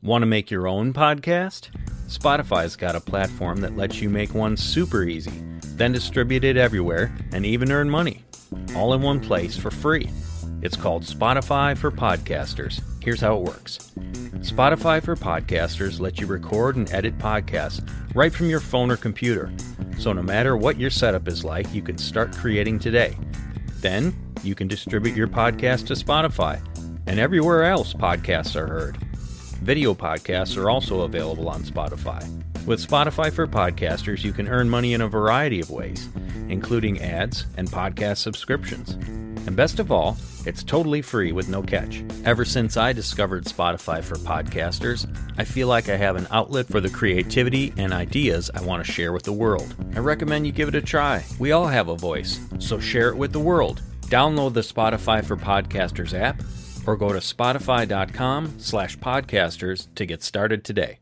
Want to make your own podcast? Spotify's got a platform that lets you make one super easy, then distribute it everywhere and even earn money, all in one place for free. It's called Spotify for Podcasters. Here's how it works. Spotify for Podcasters lets you record and edit podcasts right from your phone or computer. So no matter what your setup is like, you can start creating today. Then you can distribute your podcast to Spotify and everywhere else podcasts are heard. Video podcasts are also available on Spotify. With Spotify for Podcasters, you can earn money in a variety of ways, including ads and podcast subscriptions. And best of all, it's totally free with no catch. Ever since I discovered Spotify for Podcasters, I feel like I have an outlet for the creativity and ideas I want to share with the world. I recommend you give it a try. We all have a voice, so share it with the world. Download the Spotify for Podcasters app, or go to spotify.com/podcasters to get started today.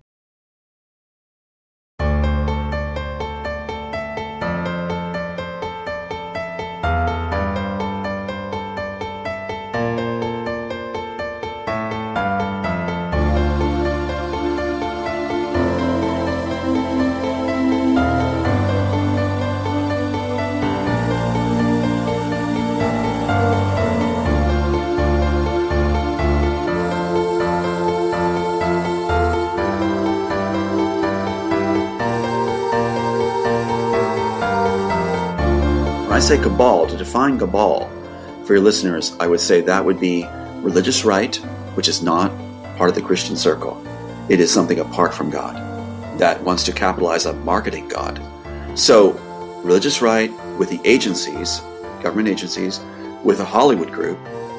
When I say cabal, to define cabal for your listeners, I would say that would be religious right, which is not part of the Christian circle. It is something apart from God that wants to capitalize on marketing God. So, religious right with the agencies, government agencies, with a Hollywood group,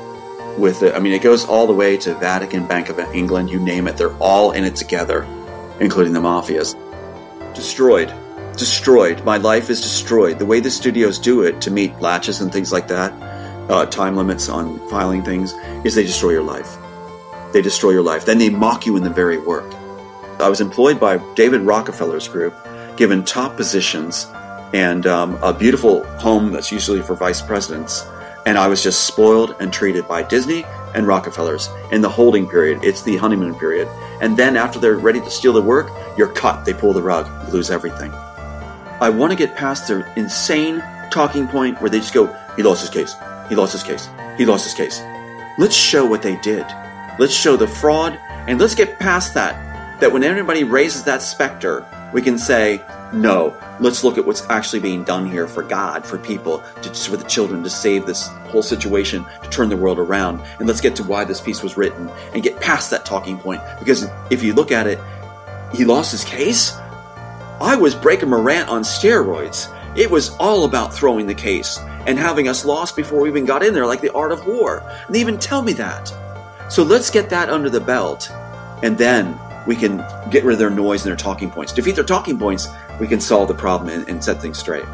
it goes all the way to Vatican, Bank of England, you name it, they're all in it together, including the mafias. Destroyed. My life is destroyed. The way the studios do it to meet latches and things like that, time limits on filing things, is they destroy your life. They destroy your life. Then they mock you in the very work. I was employed by David Rockefeller's group, given top positions and a beautiful home that's usually for vice presidents. And I was just spoiled and treated by Disney and Rockefellers in the holding period. It's the honeymoon period. And then after they're ready to steal the work, you're cut. They pull the rug. You lose everything. I want to get past their insane talking point where they just go, he lost his case, he lost his case, he lost his case. Let's show what they did. Let's show the fraud, and let's get past that when anybody raises that specter, we can say, no, let's look at what's actually being done here for God, for people, for the children, to save this whole situation, to turn the world around. And let's get to why this piece was written and get past that talking point. Because if you look at it, he lost his case? I was Breaker Morant on steroids. It was all about throwing the case and having us lost before we even got in there, like the Art of War. And they even tell me that. So let's get that under the belt, and then we can get rid of their noise and their talking points. Defeat their talking points, we can solve the problem and set things straight.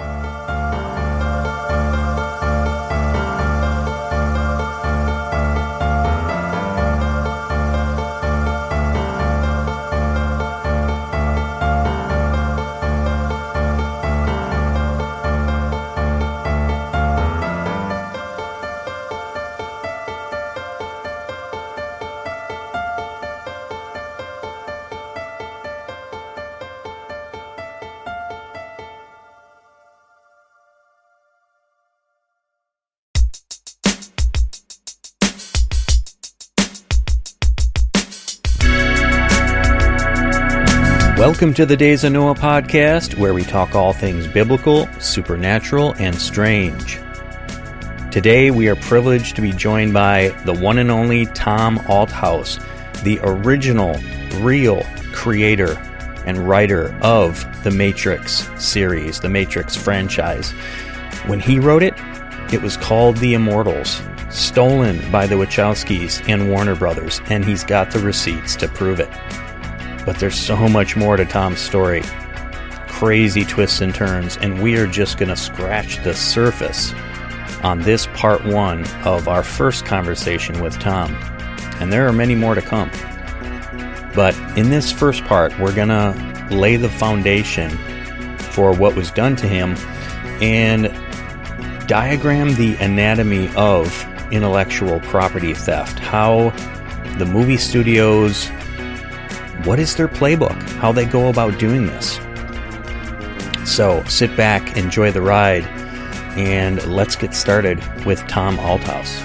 Welcome to the Days of Noah podcast, where we talk all things biblical, supernatural, and strange. Today we are privileged to be joined by the one and only Tom Althouse, the original, real creator and writer of the Matrix series, the Matrix franchise. When he wrote it, it was called The Immortals, stolen by the Wachowskis and Warner Brothers, and he's got the receipts to prove it. But there's so much more to Tom's story. Crazy twists and turns, and we are just going to scratch the surface on this part one of our first conversation with Tom. And there are many more to come. But in this first part, we're going to lay the foundation for what was done to him and diagram the anatomy of intellectual property theft, how the movie studios what is their playbook? How they go about doing this? So sit back, enjoy the ride, and let's get started with Tom Althouse.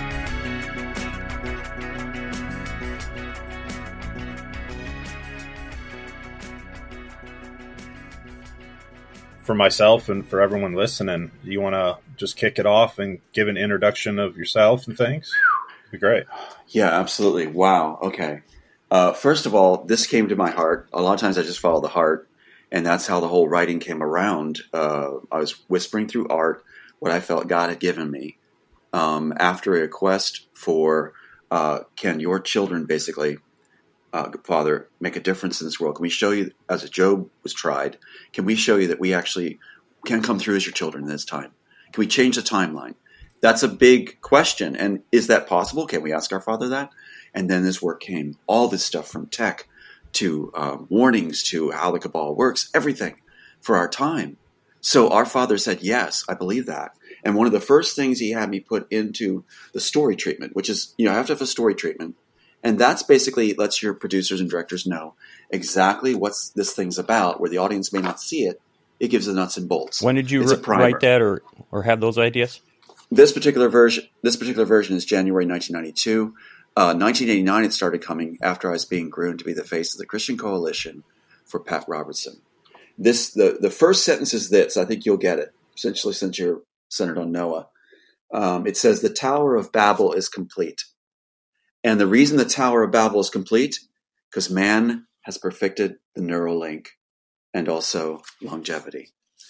For myself and for everyone listening, you want to just kick it off and give an introduction of yourself and things? It'd be great. Yeah, absolutely. Wow. Okay. First of all, this came to my heart. A lot of times I just follow the heart, and that's how the whole writing came around. I was whispering through art what I felt God had given me after a request for, can your children basically, Father, make a difference in this world? Can we show you, as Job was tried, can we show you that we actually can come through as your children in this time? Can we change the timeline? That's a big question. And is that possible? Can we ask our Father that? And then this work came. All this stuff from tech to warnings to how the Cabal works, everything for our time. So our Father said, yes, I believe that. And one of the first things he had me put into the story treatment, which is, I have to have a story treatment. And that's basically lets your producers and directors know exactly what this thing's about, where the audience may not see it. It gives the nuts and bolts. When did you write that or have those ideas? This particular version is January 1992. 1989, it started coming after I was being groomed to be the face of the Christian Coalition for Pat Robertson. The first sentence is this. I think you'll get it, essentially, since you're centered on Noah. It says, the Tower of Babel is complete. And the reason the Tower of Babel is complete, because man has perfected the neural link and also longevity.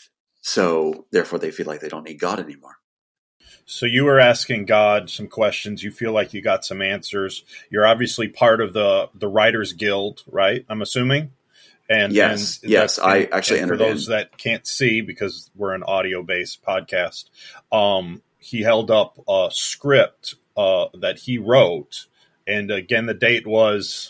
So therefore they feel like they don't need God anymore. So you were asking God some questions. You feel like you got some answers. You're obviously part of the Writers Guild, right? I'm assuming. And yes, I actually entered. For those that can't see, because we're an audio-based podcast, he held up a script that he wrote. And again, the date was...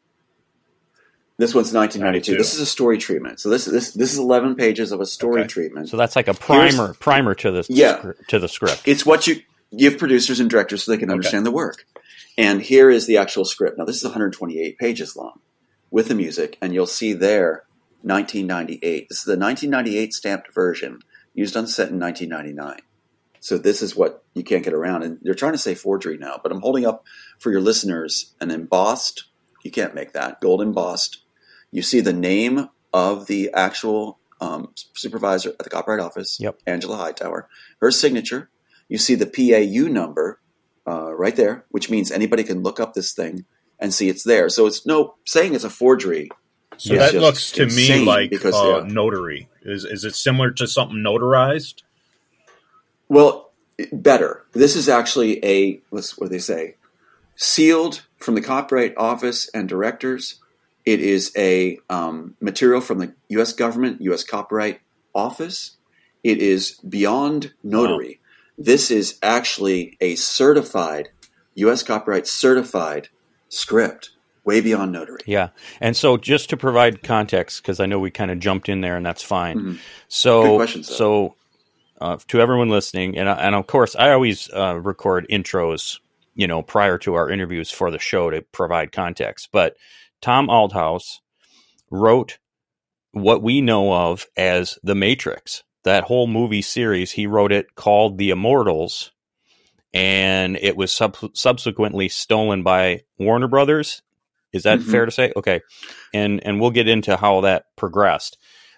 This one's 1992. This is a story treatment. So this is 11 pages of a story treatment. So that's like a primer to the script. It's what you give producers and directors so they can understand the work. And here is the actual script. Now, this is 128 pages long with the music, and you'll see there 1998. This is the 1998 stamped version used on set in 1999. So this is what you can't get around. And they're trying to say forgery now, but I'm holding up for your listeners an embossed, you can't make that, gold embossed. You see the name of the actual supervisor at the Copyright Office, Angela Hightower, her signature. You see the PAU number right there, which means anybody can look up this thing and see it's there. So it's no saying it's a forgery. So that looks to me like notary. Is it similar to something notarized? Well, better. This is actually what do they say? Sealed from the Copyright Office and directors. It is a material from the U.S. government, U.S. Copyright Office. It is beyond notary. Wow. This is actually a certified, U.S. Copyright certified script, way beyond notary. Yeah. And so just to provide context, because I know we kind of jumped in there and that's fine. Mm-hmm. So, good question, so to everyone listening, and of course, I always record intros, prior to our interviews for the show to provide context. But Tom Althouse wrote what we know of as The Matrix. That whole movie series, he wrote it, called The Immortals, and it was subsequently stolen by Warner Brothers. Is that fair to say? Okay. And we'll get into how that progressed.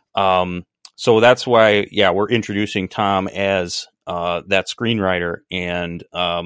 So that's why, we're introducing Tom as that screenwriter and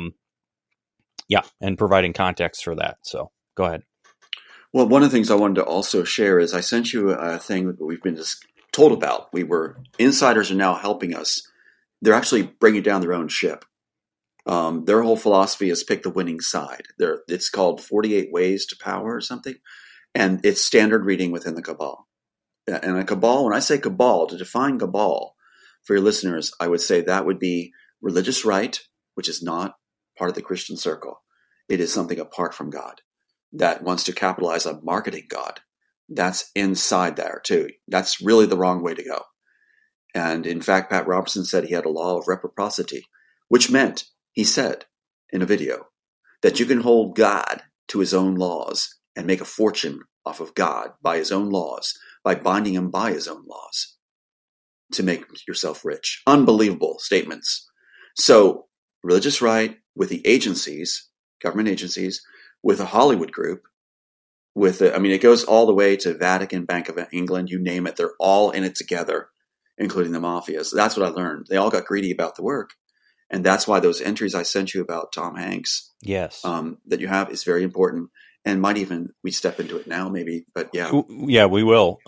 providing context for that. So go ahead. Well, one of the things I wanted to also share is I sent you a thing that we've been just told about. Insiders are now helping us. They're actually bringing down their own ship. Their whole philosophy is pick the winning side. It's called 48 Ways to Power or something. And it's standard reading within the Cabal. And a Cabal, when I say Cabal, to define Cabal for your listeners, I would say that would be religious right, which is not part of the Christian circle. It is something apart from God that wants to capitalize on marketing God. That's inside there too. That's really the wrong way to go. And in fact, Pat Robertson said he had a law of reciprocity, which meant, he said in a video, that you can hold God to his own laws and make a fortune off of God by his own laws, by binding him by his own laws to make yourself rich. Unbelievable statements. So religious right with the agencies, government agencies, with a Hollywood group, it goes all the way to Vatican, Bank of England, you name it. They're all in it together, including the mafia. So that's what I learned. They all got greedy about the work. And that's why those entries I sent you about Tom Hanks, yes, that you have is very important, and might even we step into it now, maybe. But yeah, we will.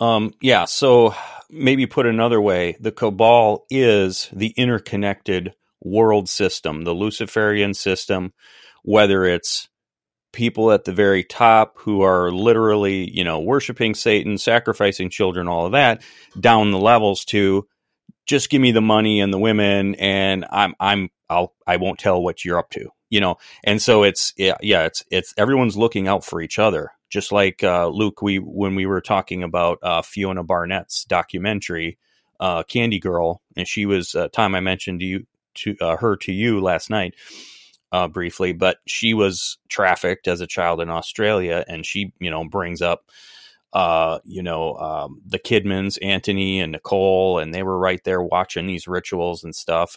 So maybe put another way, the cabal is the interconnected world system, the Luciferian system, whether it's people at the very top who are literally, worshiping Satan, sacrificing children, all of that, down the levels to just give me the money and the women, and I won't tell what you're up to, And so it's everyone's looking out for each other. Just like Luke, when we were talking about Fiona Barnett's documentary, Candy Girl, and she was Tom, I mentioned her to you last night. Briefly, but she was trafficked as a child in Australia, and she, brings up, the Kidmans, Anthony and Nicole, and they were right there watching these rituals and stuff.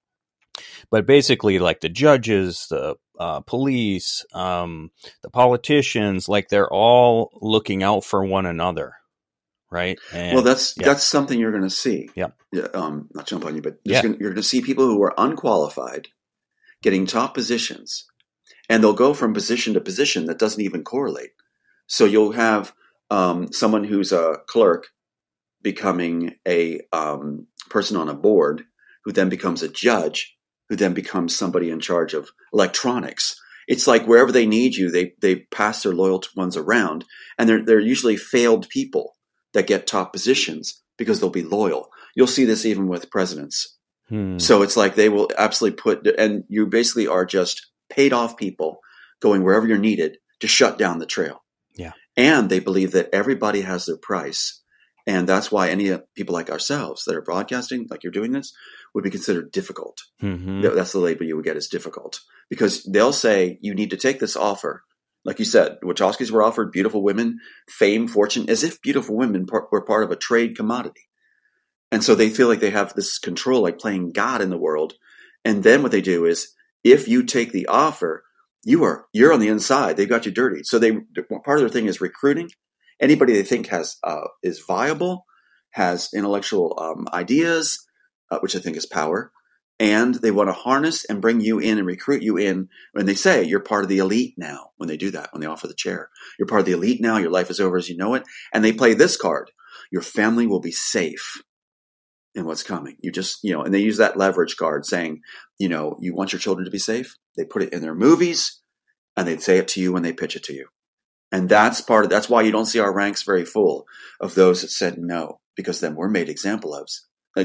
But basically, like the judges, the police, the politicians, like they're all looking out for one another, right? And, that's something you're going to see. Yeah. Not jump on you, but you're going to see people who are unqualified getting top positions, and they'll go from position to position that doesn't even correlate. So you'll have someone who's a clerk becoming a person on a board, who then becomes a judge, who then becomes somebody in charge of electronics. It's like wherever they need you, they pass their loyal ones around, and they're usually failed people that get top positions because they'll be loyal. You'll see this even with presidents. So it's like they will absolutely and you basically are just paid off people going wherever you're needed to shut down the trail. Yeah. And they believe that everybody has their price. And that's why any people like ourselves that are broadcasting, like you're doing this, would be considered difficult. Mm-hmm. That's the label you would get, is difficult. Because they'll say, you need to take this offer. Like you said, Wachowskis were offered beautiful women, fame, fortune, as if beautiful women were part of a trade commodity. And so they feel like they have this control, like playing God in the world. And then what they do is, if you take the offer, you're on the inside. They've got you dirty. So part of their thing is recruiting anybody they think is viable, has intellectual ideas, which I think is power. And they want to harness and bring you in and recruit you in. When they say you're part of the elite now, when they do that, when they offer the chair, you're part of the elite now. Your life is over as you know it. And they play this card: your family will be safe in what's coming. You just, and they use that leverage card saying, you want your children to be safe. They put it in their movies, and they say it to you when they pitch it to you. And that's why you don't see our ranks very full of those that said no, because then we're made examples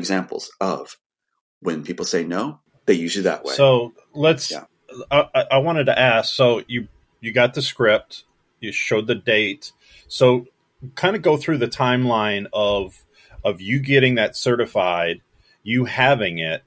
of when people say no, they use you that way. So I wanted to ask, so you got the script, you showed the date. So kind of go through the timeline of you getting that certified, you having it.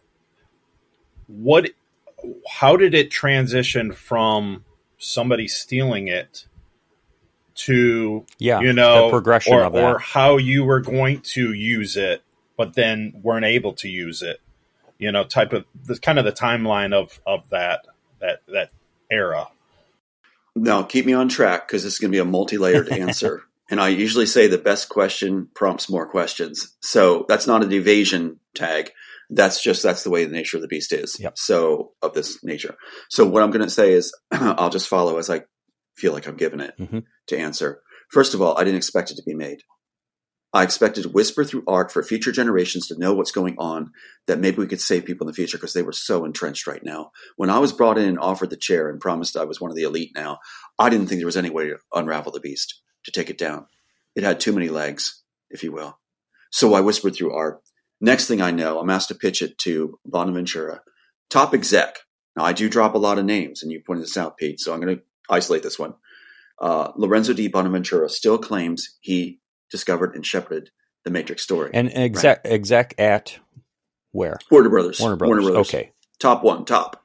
How did it transition from somebody stealing it to, the progression of that, or how you were going to use it, but then weren't able to use it, type of the kind of the timeline of that era. Now keep me on track, because this is going to be a multi-layered answer. And I usually say the best question prompts more questions. So that's not an evasion tag. That's the way the nature of the beast is. Yep. So of this nature. So what I'm going to say is I'll just follow as I feel like I'm given it to answer. First of all, I didn't expect it to be made. I expected to whisper through art for future generations to know what's going on, that maybe we could save people in the future, because they were so entrenched right now. When I was brought in and offered the chair and promised I was one of the elite now, I didn't think there was any way to unravel the beast, to take it down. It had too many legs, if you will. So I whispered through art. Next thing I know, I'm asked to pitch it to Bonaventura, top exec. Now, I do drop a lot of names, and you pointed this out, Pete, so I'm going to isolate this one. Lorenzo D. Bonaventura still claims he discovered and shepherded the Matrix story. And exec at where? Warner Brothers. Warner Brothers. Okay. Top.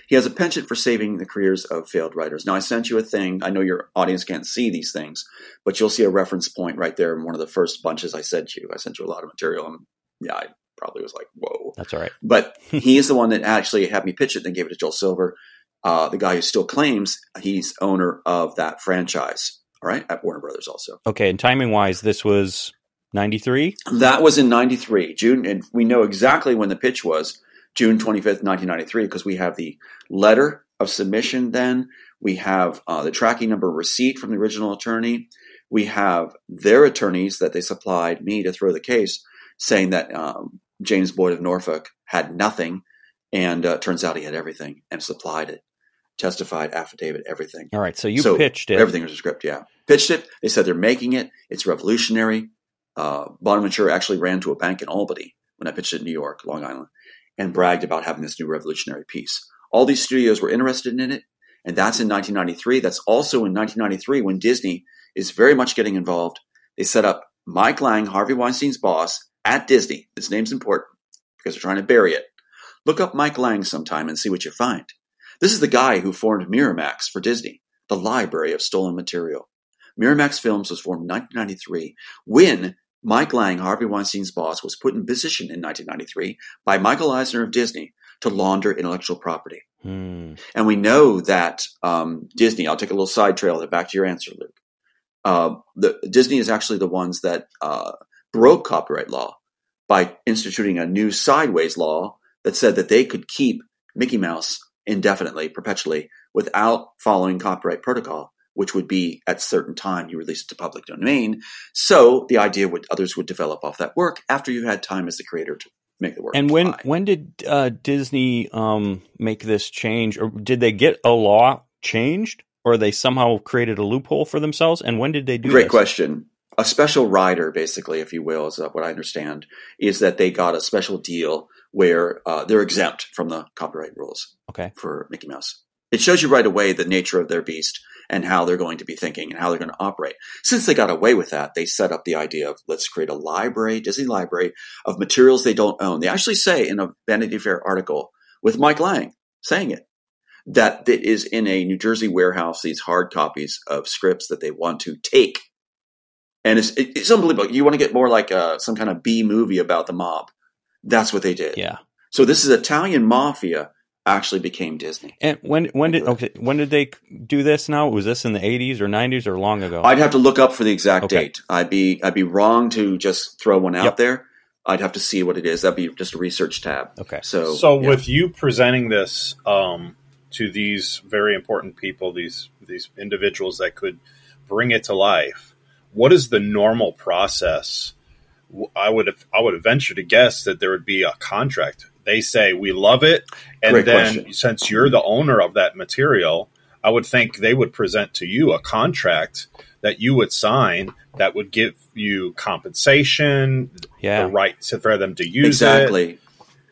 He has a penchant for saving the careers of failed writers. Now, I sent you a thing. I know your audience can't see these things, but you'll see a reference point right there in one of the first bunches I sent you. I sent you a lot of material, and yeah, I probably was like, whoa. That's all right. But he is the one that actually had me pitch it, then gave it to Joel Silver, the guy who still claims he's owner of that franchise, all right, at Warner Brothers also. Okay, and timing-wise, this was 93? That was in 93, June, and we know exactly when the pitch was, June 25th, 1993, because we have the letter of submission then. We have the tracking number receipt from the original attorney. We have their attorneys that they supplied me to throw the case, saying that James Boyd of Norfolk had nothing, and turns out he had everything and supplied it, testified, affidavit, everything. All right, so you pitched it. Everything was a script, yeah. Pitched it. They said they're making it. It's revolutionary. Bonaventura actually ran to a bank in Albany when I pitched it in New York, Long Island, and bragged about having this new revolutionary piece. All these studios were interested in it, and that's in 1993. That's also in 1993 when Disney is very much getting involved. They set up Mike Lang, Harvey Weinstein's boss, at Disney. This name's important because they're trying to bury it. Look up Mike Lang sometime and see what you find. This is the guy who formed Miramax for Disney, the library of stolen material. Miramax Films was formed in 1993 when Mike Lang, Harvey Weinstein's boss, was put in position in 1993 by Michael Eisner of Disney to launder intellectual property. And we know that Disney, I'll take a little side trail back to your answer, Luke. Disney is actually the ones that broke copyright law by instituting a new sideways law that said that they could keep Mickey Mouse indefinitely, perpetually, without following copyright protocol, which would be at a certain time you release it to public domain. So the idea would others would develop off that work after you had time as the creator to make the work. And when did Disney make this change, or did they get a law changed, or they somehow created a loophole for themselves? And when did they do this? Great question. A special rider, basically, if you will, is what I understand, is that they got a special deal where they're exempt from the copyright rules for Mickey Mouse. It shows you right away the nature of their beast and how they're going to be thinking and how they're going to operate. Since they got away with that, they set up the idea of let's create a library, Disney library, of materials they don't own. They actually say in a Vanity Fair article with Mike Lang saying it, that it is in a New Jersey warehouse, these hard copies of scripts that they want to take. And it's unbelievable. You want to get more like some kind of B movie about the mob. That's what they did. Yeah. So this is Italian mafia actually became Disney. And when did they do this now? Was this in the 80s or 90s or long ago? I'd have to look up for the exact date. I'd be wrong to just throw one out there. I'd have to see what it is. That'd be just a research tab. Okay. So with you presenting this to these very important people, these individuals that could bring it to life, what is the normal process? I would venture to guess that there would be a contract. They say, we love it. And Great then question. Since you're the owner of that material, I would think they would present to you a contract that you would sign that would give you compensation, the right for them to use it.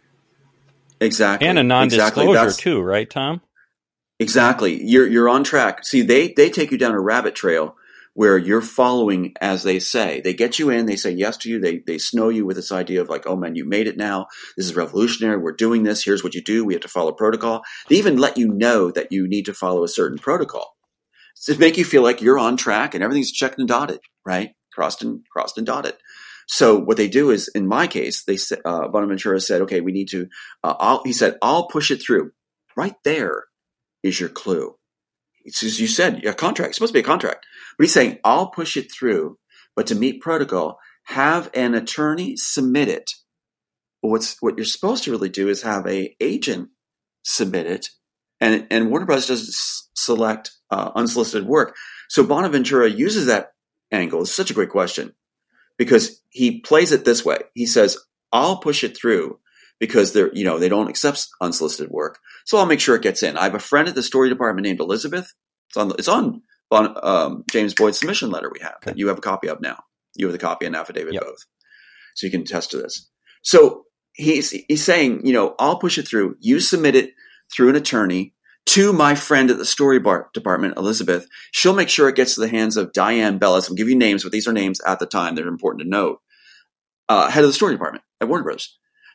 Exactly. And a non-disclosure too, right, Tom? Exactly. You're on track. See, they take you down a rabbit trail where you're following as they say. They get you in, they say yes to you, they snow you with this idea of like, oh man, you made it now. This is revolutionary. We're doing this. Here's what you do. We have to follow protocol. They even let you know that you need to follow a certain protocol to make you feel like you're on track and everything's checked and dotted, right? Crossed and dotted. So what they do is, in my case, they said, Bonaventura said, okay, we need to, he said, I'll push it through. Right there is your clue. It's as you said, a contract. It's supposed to be a contract. But he's saying, I'll push it through, but to meet protocol, have an attorney submit it. But what you're supposed to really do is have an agent submit it, and Warner Bros. Doesn't select unsolicited work. So Bonaventura uses that angle. It's such a great question because he plays it this way. He says, I'll push it through because they don't accept unsolicited work. So I'll make sure it gets in. I have a friend at the story department named Elizabeth. It's on James Boyd's submission letter we have that you have a copy of now. You have the copy and affidavit both. So you can attest to this. So he's saying, I'll push it through. You submit it through an attorney to my friend at the story department, Elizabeth. She'll make sure it gets to the hands of Diane Bellis. I'll give you names, but these are names at the time. They're important to note. Head of the story department at Warner Bros.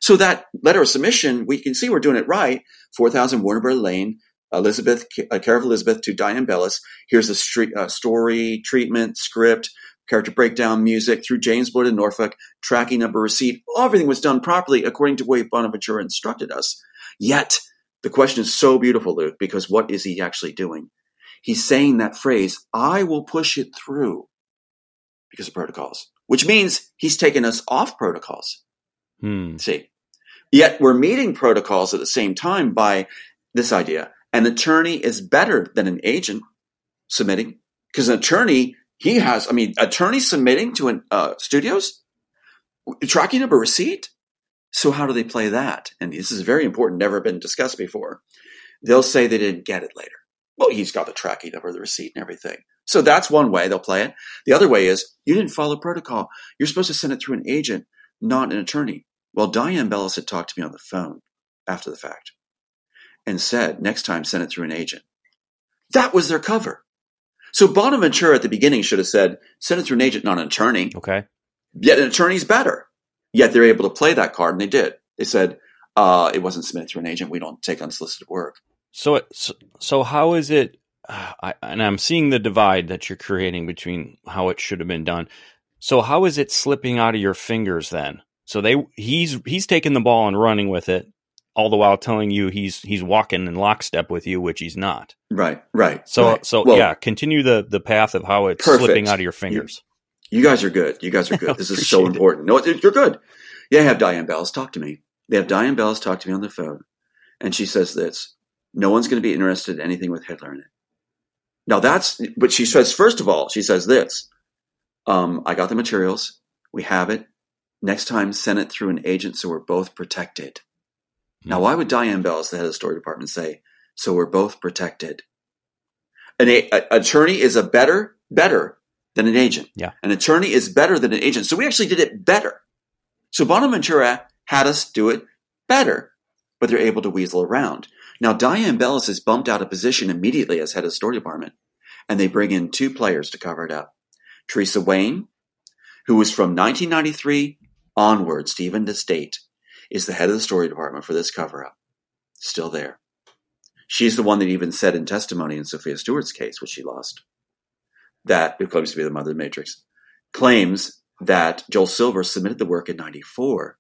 So that letter of submission, we can see we're doing it right. 4000 Warner Brother Lane, Elizabeth, Care of Elizabeth to Diane Bellis. Here's the story, treatment, script, character breakdown, music through James Blood in Norfolk, tracking number, receipt. Everything was done properly according to the way Bonaventura instructed us. Yet, the question is so beautiful, Luke, because what is he actually doing? He's saying that phrase, I will push it through because of protocols, which means he's taken us off protocols. See, yet we're meeting protocols at the same time by this idea. An attorney is better than an agent submitting, because an attorney, attorneys submitting to studios, tracking number, receipt. So how do they play that? And this is very important, never been discussed before. They'll say they didn't get it later. Well, he's got the tracking number, the receipt, and everything. So that's one way they'll play it. The other way is you didn't follow protocol. You're supposed to send it through an agent, not an attorney. Well, Diane Bellis had talked to me on the phone after the fact and said, next time, send it through an agent. That was their cover. So Bonaventura at the beginning should have said, send it through an agent, not an attorney. Okay. Yet an attorney's better. Yet they're able to play that card, and they did. They said, it wasn't submitted through an agent. We don't take unsolicited work. So how is it, and I'm seeing the divide that you're creating between how it should have been done. So how is it slipping out of your fingers then? So he's taking the ball and running with it, all the while telling you he's walking in lockstep with you, which he's not. Right. So well, continue the path of how it's slipping out of your fingers. You guys are good. This is so important. No, you're good. Yeah, have Diane Bellis talk to me. They have Diane Bellis talk to me on the phone, and she says this: no one's going to be interested in anything with Hitler in it. Now but she says, first of all, she says this: I got the materials. We have it. Next time, send it through an agent so we're both protected. Now, why would Diane Bellis, the head of the story department, say, so we're both protected? An attorney is better than an agent. Yeah. An attorney is better than an agent. So we actually did it better. So Bonaventura had us do it better, but they're able to weasel around. Now, Diane Bellis is bumped out of position immediately as head of the story department, and they bring in two players to cover it up. Teresa Wayne, who was from 1993 onwards to even this date, is the head of the story department for this cover-up. Still there. She's the one that even said in testimony in Sophia Stewart's case, which she lost, that, who claims to be the mother of the Matrix, claims that Joel Silver submitted the work in 94,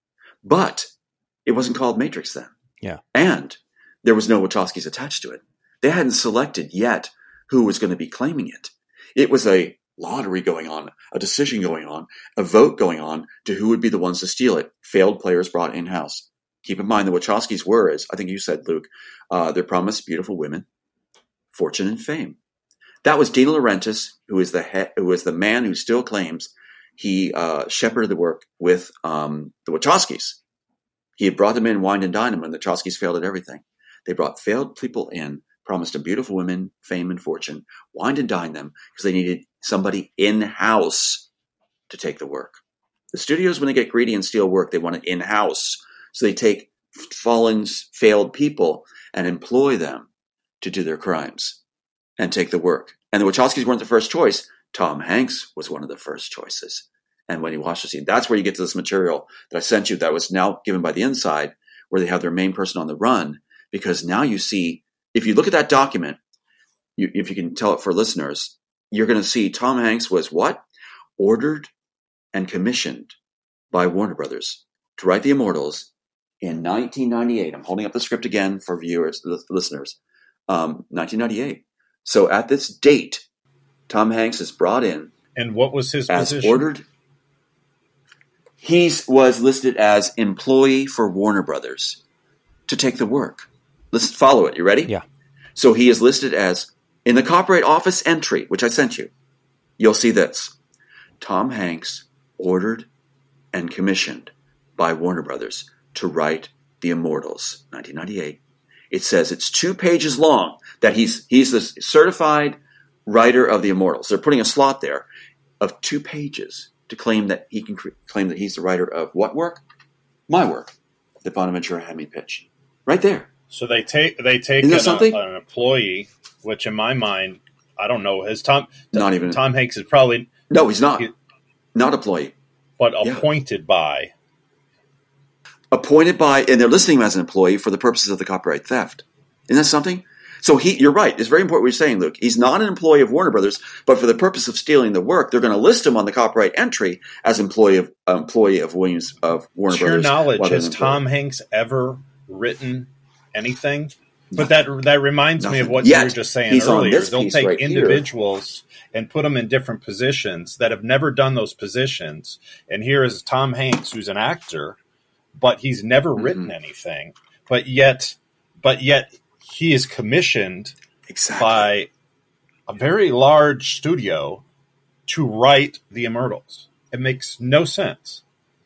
but it wasn't called Matrix then. Yeah. And there was no Wachowskis attached to it. They hadn't selected yet who was going to be claiming it. It was a lottery going on, a decision going on, a vote going on to who would be the ones to steal it. Failed players brought in-house. Keep in mind the Wachowskis were, as I think you said, Luke, they're promised beautiful women, fortune and fame. That was Dino Laurentiis, who is the man who still claims he shepherded the work with the Wachowskis. He had brought them in, wined and dined them, and the Wachowskis failed at everything. They brought failed people in, promised them beautiful women, fame and fortune, wined and dined them because they needed somebody in-house to take the work. The studios, when they get greedy and steal work, they want it in-house. So they take fallen, failed people and employ them to do their crimes and take the work. And the Wachowskis weren't the first choice. Tom Hanks was one of the first choices. And when he watched the scene, that's where you get to this material that I sent you that was now given by the Inside, where they have their main person on the run. Because now you see, if you look at that document, if you can tell it for listeners, you're going to see Tom Hanks was what? Ordered and commissioned by Warner Brothers to write The Immortals in 1998. I'm holding up the script again for viewers, listeners. 1998. So at this date, Tom Hanks is brought in. And what was his as position? Ordered. He was listed as employee for Warner Brothers to take the work. Let's follow it. You ready? Yeah. So he is listed as, in the Copyright Office entry, which I sent you, you'll see this. Tom Hanks ordered and commissioned by Warner Brothers to write The Immortals, 1998. It says it's 2 pages long, that he's the certified writer of The Immortals. They're putting a slot there of 2 pages to claim that he can claim that he's the writer of what work? My work that Bonaventura had me pitch. Right there. So they take an employee, which in my mind, I don't know, Tom Hanks is probably... No, he's not. Not employee. But appointed by... appointed by, and they're listing him as an employee for the purposes of the copyright theft. Isn't that something? So you're right. It's very important what you're saying, Luke. He's not an employee of Warner Brothers, but for the purpose of stealing the work, they're going to list him on the copyright entry as employee of Warner Brothers. To your knowledge, has Tom Hanks ever written anything? But that reminds me of what you were just saying earlier. They'll take individuals and put them in different positions that have never done those positions. And here is Tom Hanks, who's an actor, but he's never written anything. But yet he is commissioned by a very large studio to write the Immortals. It makes no sense.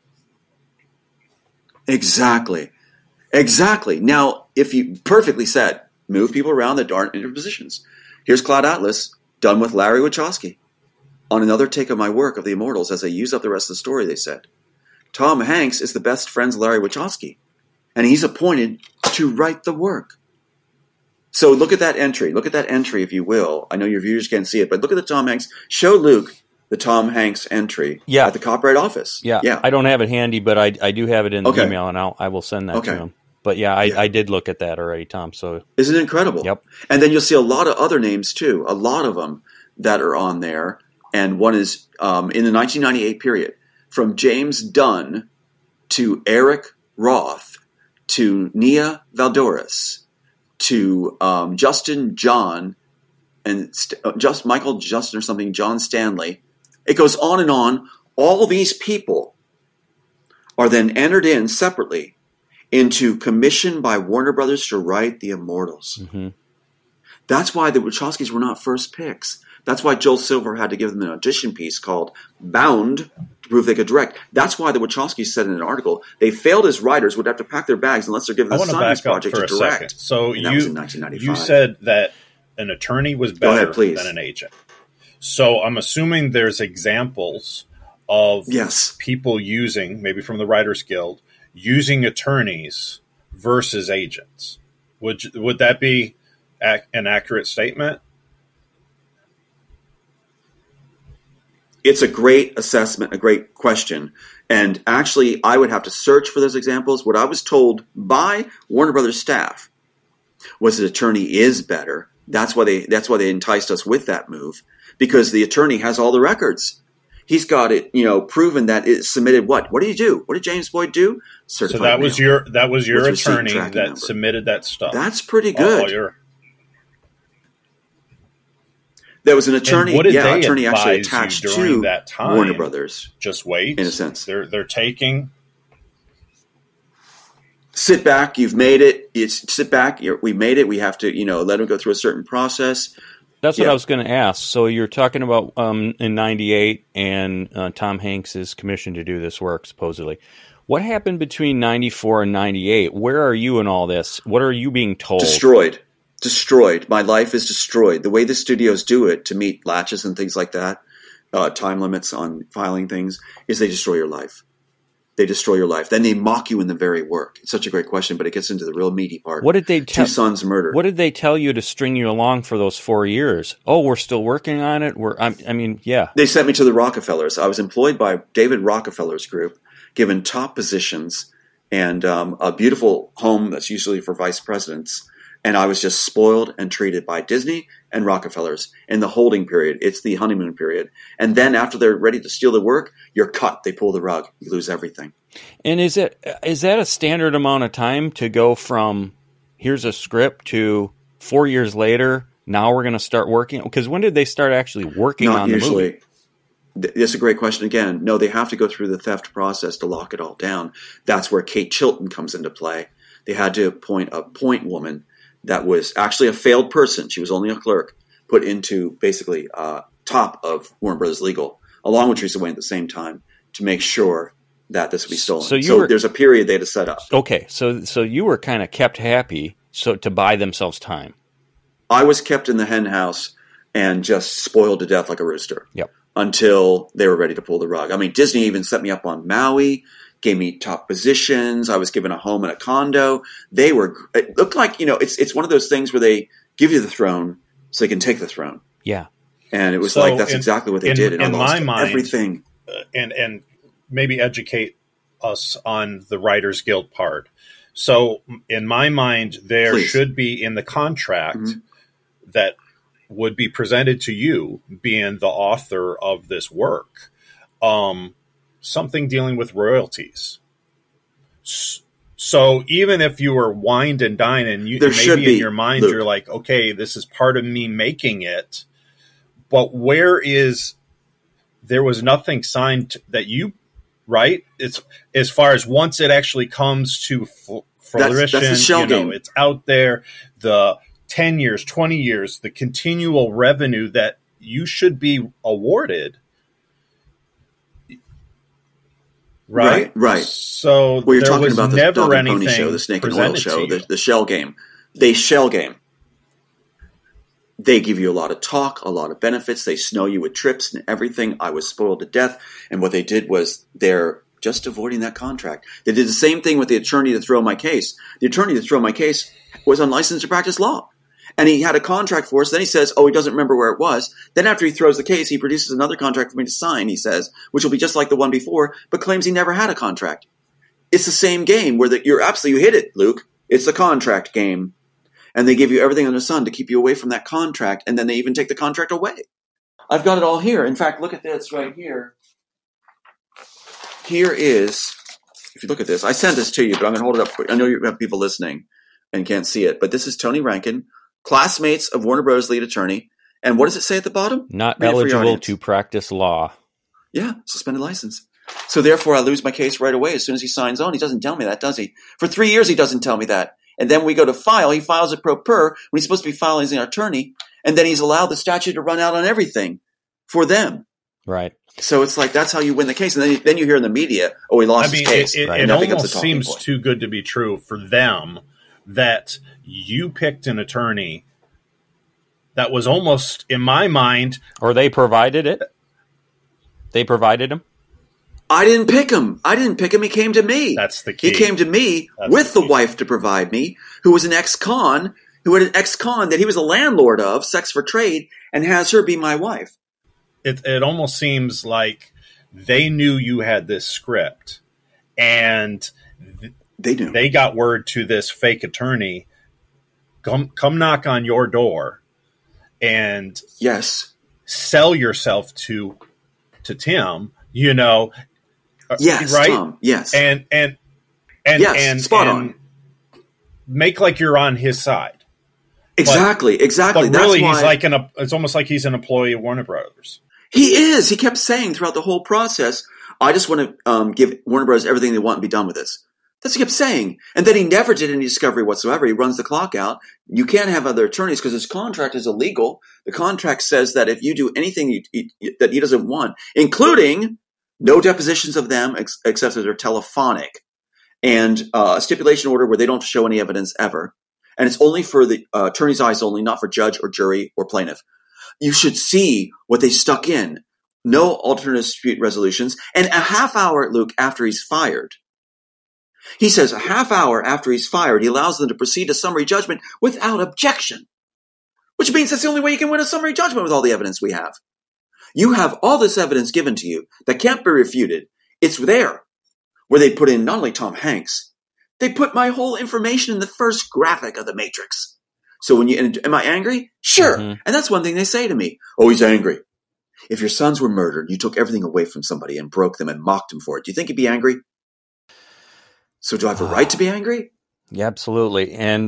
Exactly. Now, if you perfectly said, move people around that aren't in their positions. Here's Cloud Atlas, done with Larry Wachowski. On another take of my work of the Immortals, as they use up the rest of the story, they said, Tom Hanks is the best friends of Larry Wachowski, and he's appointed to write the work. So look at that entry. Look at that entry, if you will. I know your viewers can't see it, but look at the Tom Hanks. Show Luke the Tom Hanks entry at the Copyright Office. Yeah. I don't have it handy, but I do have it in the email, and I will send that to him. But I did look at that already, Tom. So isn't it incredible? Yep. And then you'll see a lot of other names too. A lot of them that are on there. And one is in the 1998 period, from James Dunn to Eric Roth to Nia Valdoris to Justin John and Michael Justin or something, John Stanley. It goes on and on. All these people are then entered in separately into commission by Warner Brothers to write the Immortals. Mm-hmm. That's why the Wachowskis were not first picks. That's why Joel Silver had to give them an audition piece called Bound to prove they could direct. That's why the Wachowskis said in an article they failed as writers, would have to pack their bags unless they're given the Science Project to direct. Second. So that was in 1995. You said that an attorney was better than an agent. So I'm assuming there's examples of people using, maybe from the Writers Guild, using attorneys versus agents. Would that be an accurate statement? It's a great assessment, a great question. And actually, I would have to search for those examples. What I was told by Warner Brothers staff was that attorney is better. That's why they enticed us with that move, because the attorney has all the records. He's got it, proven that it submitted what? What did he do? What did James Boyd do? Certified so that was mail, your attorney that number. Submitted that stuff. That's pretty good. There was an attorney. Attorney actually attached to that time, Warner Brothers. Just wait. In a sense, they're taking. Sit back. You've made it. Sit back. We made it. We have to, let them go through a certain process. That's what I was going to ask. So you're talking about in '98, and Tom Hanks is commissioned to do this work, supposedly. What happened between '94 and '98? Where are you in all this? What are you being told? Destroyed. My life is destroyed. The way the studios do it to meet latches and things like that, time limits on filing things, is they destroy your life. They destroy your life. Then they mock you in the very work. It's such a great question, but it gets into the real meaty part. What did they tell? 2 sons murdered. What did they tell you to string you along for those 4 years? Oh, we're still working on it. They sent me to the Rockefellers. I was employed by David Rockefeller's group, given top positions and a beautiful home that's usually for vice presidents. And I was just spoiled and treated by Disney and Rockefellers in the holding period. It's the honeymoon period. And then after they're ready to steal the work, you're cut. They pull the rug. You lose everything. And is that a standard amount of time to go from here's a script to 4 years later, now we're going to start working? Because when did they start actually working on the movie? That's a great question again. No, they have to go through the theft process to lock it all down. That's where Kate Chilton comes into play. They had to appoint a point woman that was actually a failed person. She was only a clerk, put into basically top of Warner Brothers Legal, along with Teresa Wayne at the same time, to make sure that this would be stolen. So there's a period they had to set up. Okay, so you were kind of kept happy to buy themselves time. I was kept in the hen house and just spoiled to death like a rooster. Yep. Until they were ready to pull the rug. I mean, Disney even set me up on Maui, gave me top positions. I was given a home and a condo. It looked like, it's one of those things where they give you the throne so they can take the throne. Yeah. And it was that's exactly what they did. And in my mind, everything. And maybe educate us on the Writers Guild part. So in my mind, there Please. should be in the contract that would be presented to you, being the author of this work, something dealing with royalties. So even if you were wined and dined and you maybe in your mind, Luke, you're like, okay, this is part of me making it, but there was nothing signed that you, right? It's as far as once it actually comes to fruition, that's the shell game. It's out there, the 10 years, 20 years, the continual revenue that you should be awarded. Right. So well, you're talking about the never Dog and anything Pony show, the Snake and Oil show, the shell game. They shell game. They give you a lot of talk, a lot of benefits. They snow you with trips and everything. I was spoiled to death. And what they did was they're just avoiding that contract. They did the same thing with the attorney to throw my case. The attorney to throw my case was unlicensed to practice law. And he had a contract for us. Then he says, he doesn't remember where it was. Then after he throws the case, he produces another contract for me to sign, he says, which will be just like the one before, but claims he never had a contract. It's the same game where you hit it, Luke. It's the contract game. And they give you everything under the sun to keep you away from that contract. And then they even take the contract away. I've got it all here. In fact, look at this right here. Here is, if you look at this, I sent this to you, but I'm going to hold it up quick. I know you have people listening and can't see it, but this is Tony Rankin, classmates of Warner Bros. Lead attorney. And what does it say at the bottom? Not eligible to practice law. Yeah, suspended license. So therefore, I lose my case right away as soon as he signs on. He doesn't tell me that, does he? For 3 years, he doesn't tell me that. And then we go to file. He files it pro per when he's supposed to be filing as an attorney. And then he's allowed the statute to run out on everything for them. Right. So it's like that's how you win the case. And then you hear in the media, he lost his case. It almost seems too good to be true for them that you picked an attorney that was almost, in my mind... Or they provided it? They provided him? I didn't pick him. He came to me. That's the key. He came to me with the wife to provide me, who was an ex-con, who had an ex-con that he was a landlord of, sex for trade, and has her be my wife. It almost seems like they knew you had this script, and they knew. They got word to this fake attorney, come knock on your door, and sell yourself to Tim. Yes, right? Tom. Yes, and spot on. Make like you're on his side. Exactly. But really, he's it's almost like he's an employee of Warner Brothers. He is. He kept saying throughout the whole process, I just want to give Warner Bros. Everything they want and be done with this. That's what he kept saying. And then he never did any discovery whatsoever. He runs the clock out. You can't have other attorneys because his contract is illegal. The contract says that if you do anything that he doesn't want, including no depositions of them except that they're telephonic, and a stipulation order where they don't show any evidence ever. And it's only for the attorney's eyes only, not for judge or jury or plaintiff. You should see what they stuck in. No alternative dispute resolutions. And a half hour, Luke, after he's fired. He says a half hour after he's fired, he allows them to proceed to summary judgment without objection. Which means that's the only way you can win a summary judgment with all the evidence we have. You have all this evidence given to you that can't be refuted. It's there. Where they put in not only Tom Hanks, they put my whole information in the first graphic of The Matrix. So am I angry? Sure. Mm-hmm. And that's one thing they say to me. Oh, he's angry. If your sons were murdered, you took everything away from somebody and broke them and mocked him for it. Do you think he'd be angry? So do I have a right to be angry? Yeah, absolutely. And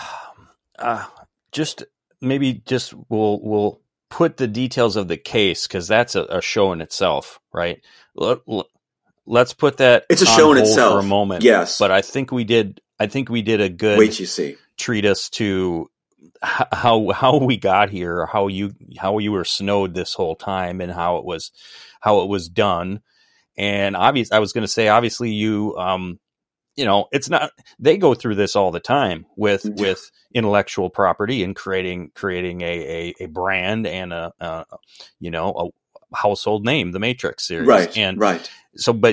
we'll put the details of the case because that's a show in itself, right? Let's put that. It's a show in itself for a moment. Yes, but I think we did a good treatise to how we got here, how you were snowed this whole time, and how it was done. And I was going to say, obviously, it's not. They go through this all the time with intellectual property and creating a brand and a household name, the Matrix series, right. So, but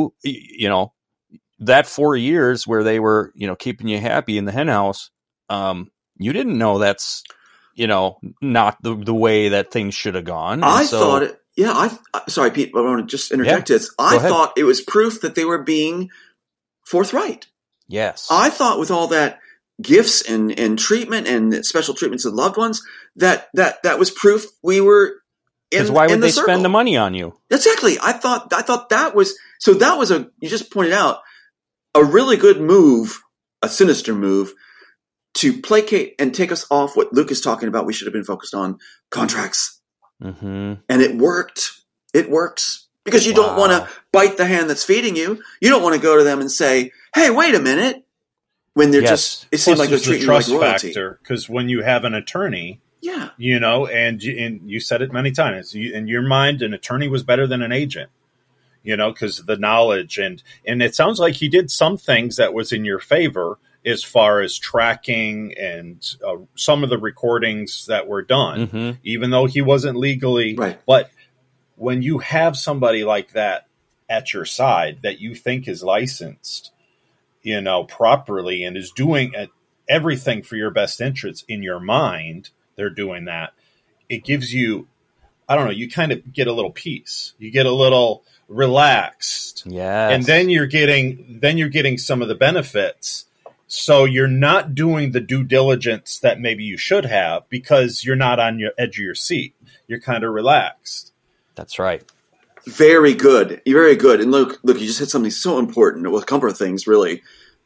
that 4 years where they were, keeping you happy in the henhouse, you didn't know that's, not the way that things should have gone. I thought Yeah, sorry, Pete, I want to just interject this. I thought it was proof that they were being forthright. Yes. I thought with all that gifts and treatment and special treatments of loved ones, that was proof we were in the circle. Why would they spend the money on you? Exactly. I thought that was, so that was you just pointed out, a really good move, a sinister move, to placate and take us off what Luke is talking about. We should have been focused on contracts. Mm-hmm. And it worked. It works. Because you don't want to bite the hand that's feeding you. You don't want to go to them and say, hey, wait a minute. When they're just, it seems like they're treating you like royalty. Because when you have an attorney, and you said it many times, in your mind, an attorney was better than an agent, because of the knowledge. And it sounds like he did some things that was in your favor as far as tracking and some of the recordings that were done, even though he wasn't legally. Right. But when you have somebody like that at your side that you think is licensed, properly and is doing everything for your best interests in your mind, they're doing that. It gives you, I don't know, you kind of get a little peace. You get a little relaxed. Yes. And then you're getting some of the benefits. So you're not doing the due diligence that maybe you should have because you're not on your edge of your seat. You're kind of relaxed. That's right. Very good. You're very good. And look, you just hit something so important. Well, a couple of things, really.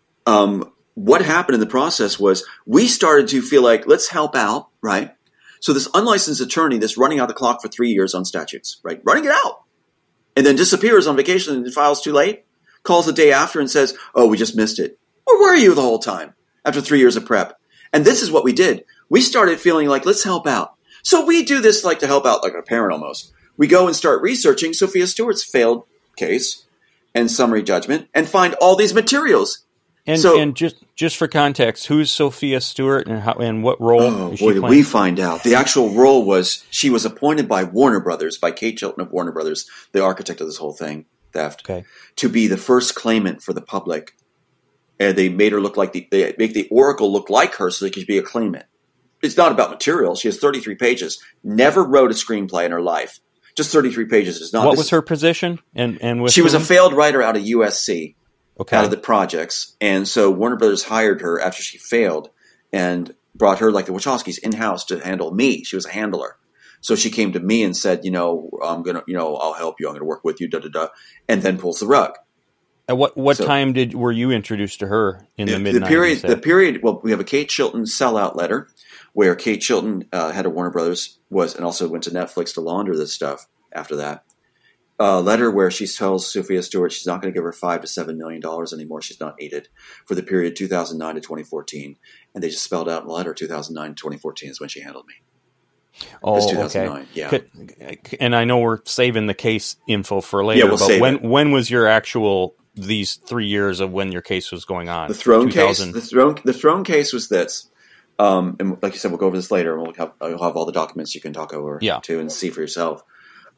What happened in the process was we started to feel like, let's help out, right? So this unlicensed attorney that's running out the clock for 3 years on statutes, right? Running it out. And then disappears on vacation and files too late, calls the day after and says, oh, we just missed it. Where were you the whole time after 3 years of prep? And this is what we did. We started feeling like, let's help out. So we do this like to help out like a parent almost. We go and start researching Sophia Stewart's failed case and summary judgment and find all these materials. And just for context, who's Sophia Stewart and what role is she playing? We find out. The actual role was she was appointed by Warner Brothers, by Kate Chilton of Warner Brothers, the architect of this whole thing, theft, to be the first claimant for the public. And they made her look like they make the Oracle look like her so they could be a claimant. It's not about material. She has 33 pages. Never wrote a screenplay in her life. Just 33 pages. It's not. What was her position? And she was a failed writer out of USC, out of the projects. And so Warner Brothers hired her after she failed and brought her, like the Wachowskis, in-house to handle me. She was a handler. So she came to me and said, I'm going to, I'll help you. I'm going to work with you, and then pulls the rug. At what time were you introduced to her in the mid-90s? The period, well, we have a Kate Chilton sellout letter where Kate Chilton, head of Warner Brothers, and also went to Netflix to launder this stuff after that. A letter where she tells Sophia Stewart she's not going to give her $5 to $7 million anymore. She's not needed for the period 2009 to 2014. And they just spelled out in the letter 2009 to 2014 is when she handled me. Oh, okay. Yeah. And I know we're saving the case info for later, but when was your actual these 3 years of when your case was going on? The Throne case. The Throne case was this. And like you said, we'll go over this later, and I'll have all the documents you can talk over to and see for yourself.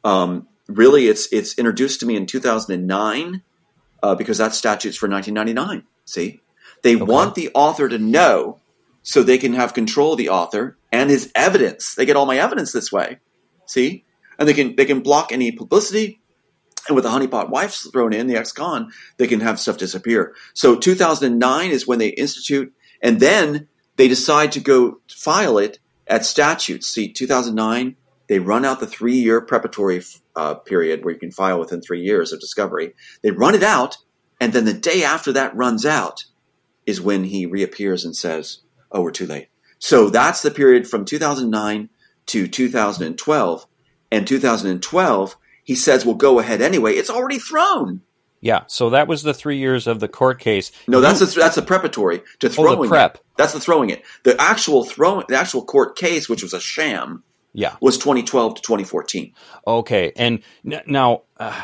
Really, it's introduced to me in 2009 because that statute's for 1999. See, they want the author to know so they can have control of the author and his evidence. They get all my evidence this way. See, and they can block any publicity. And with the honeypot wife thrown in, the ex-con, they can have stuff disappear. So 2009 is when they institute, and then they decide to go file it at statutes. See, 2009, they run out the 3-year preparatory period where you can file within 3 years of discovery. They run it out, and then the day after that runs out is when he reappears and says, oh, we're too late. So that's the period from 2009 to 2012. And 2012, he says, well, go ahead anyway. It's already thrown. Yeah, so that was the 3 years of the court case. No, that's the preparatory to throwing the prep. It. That's the throwing it. The actual court case, which was a sham, was 2012 to 2014. Okay, and now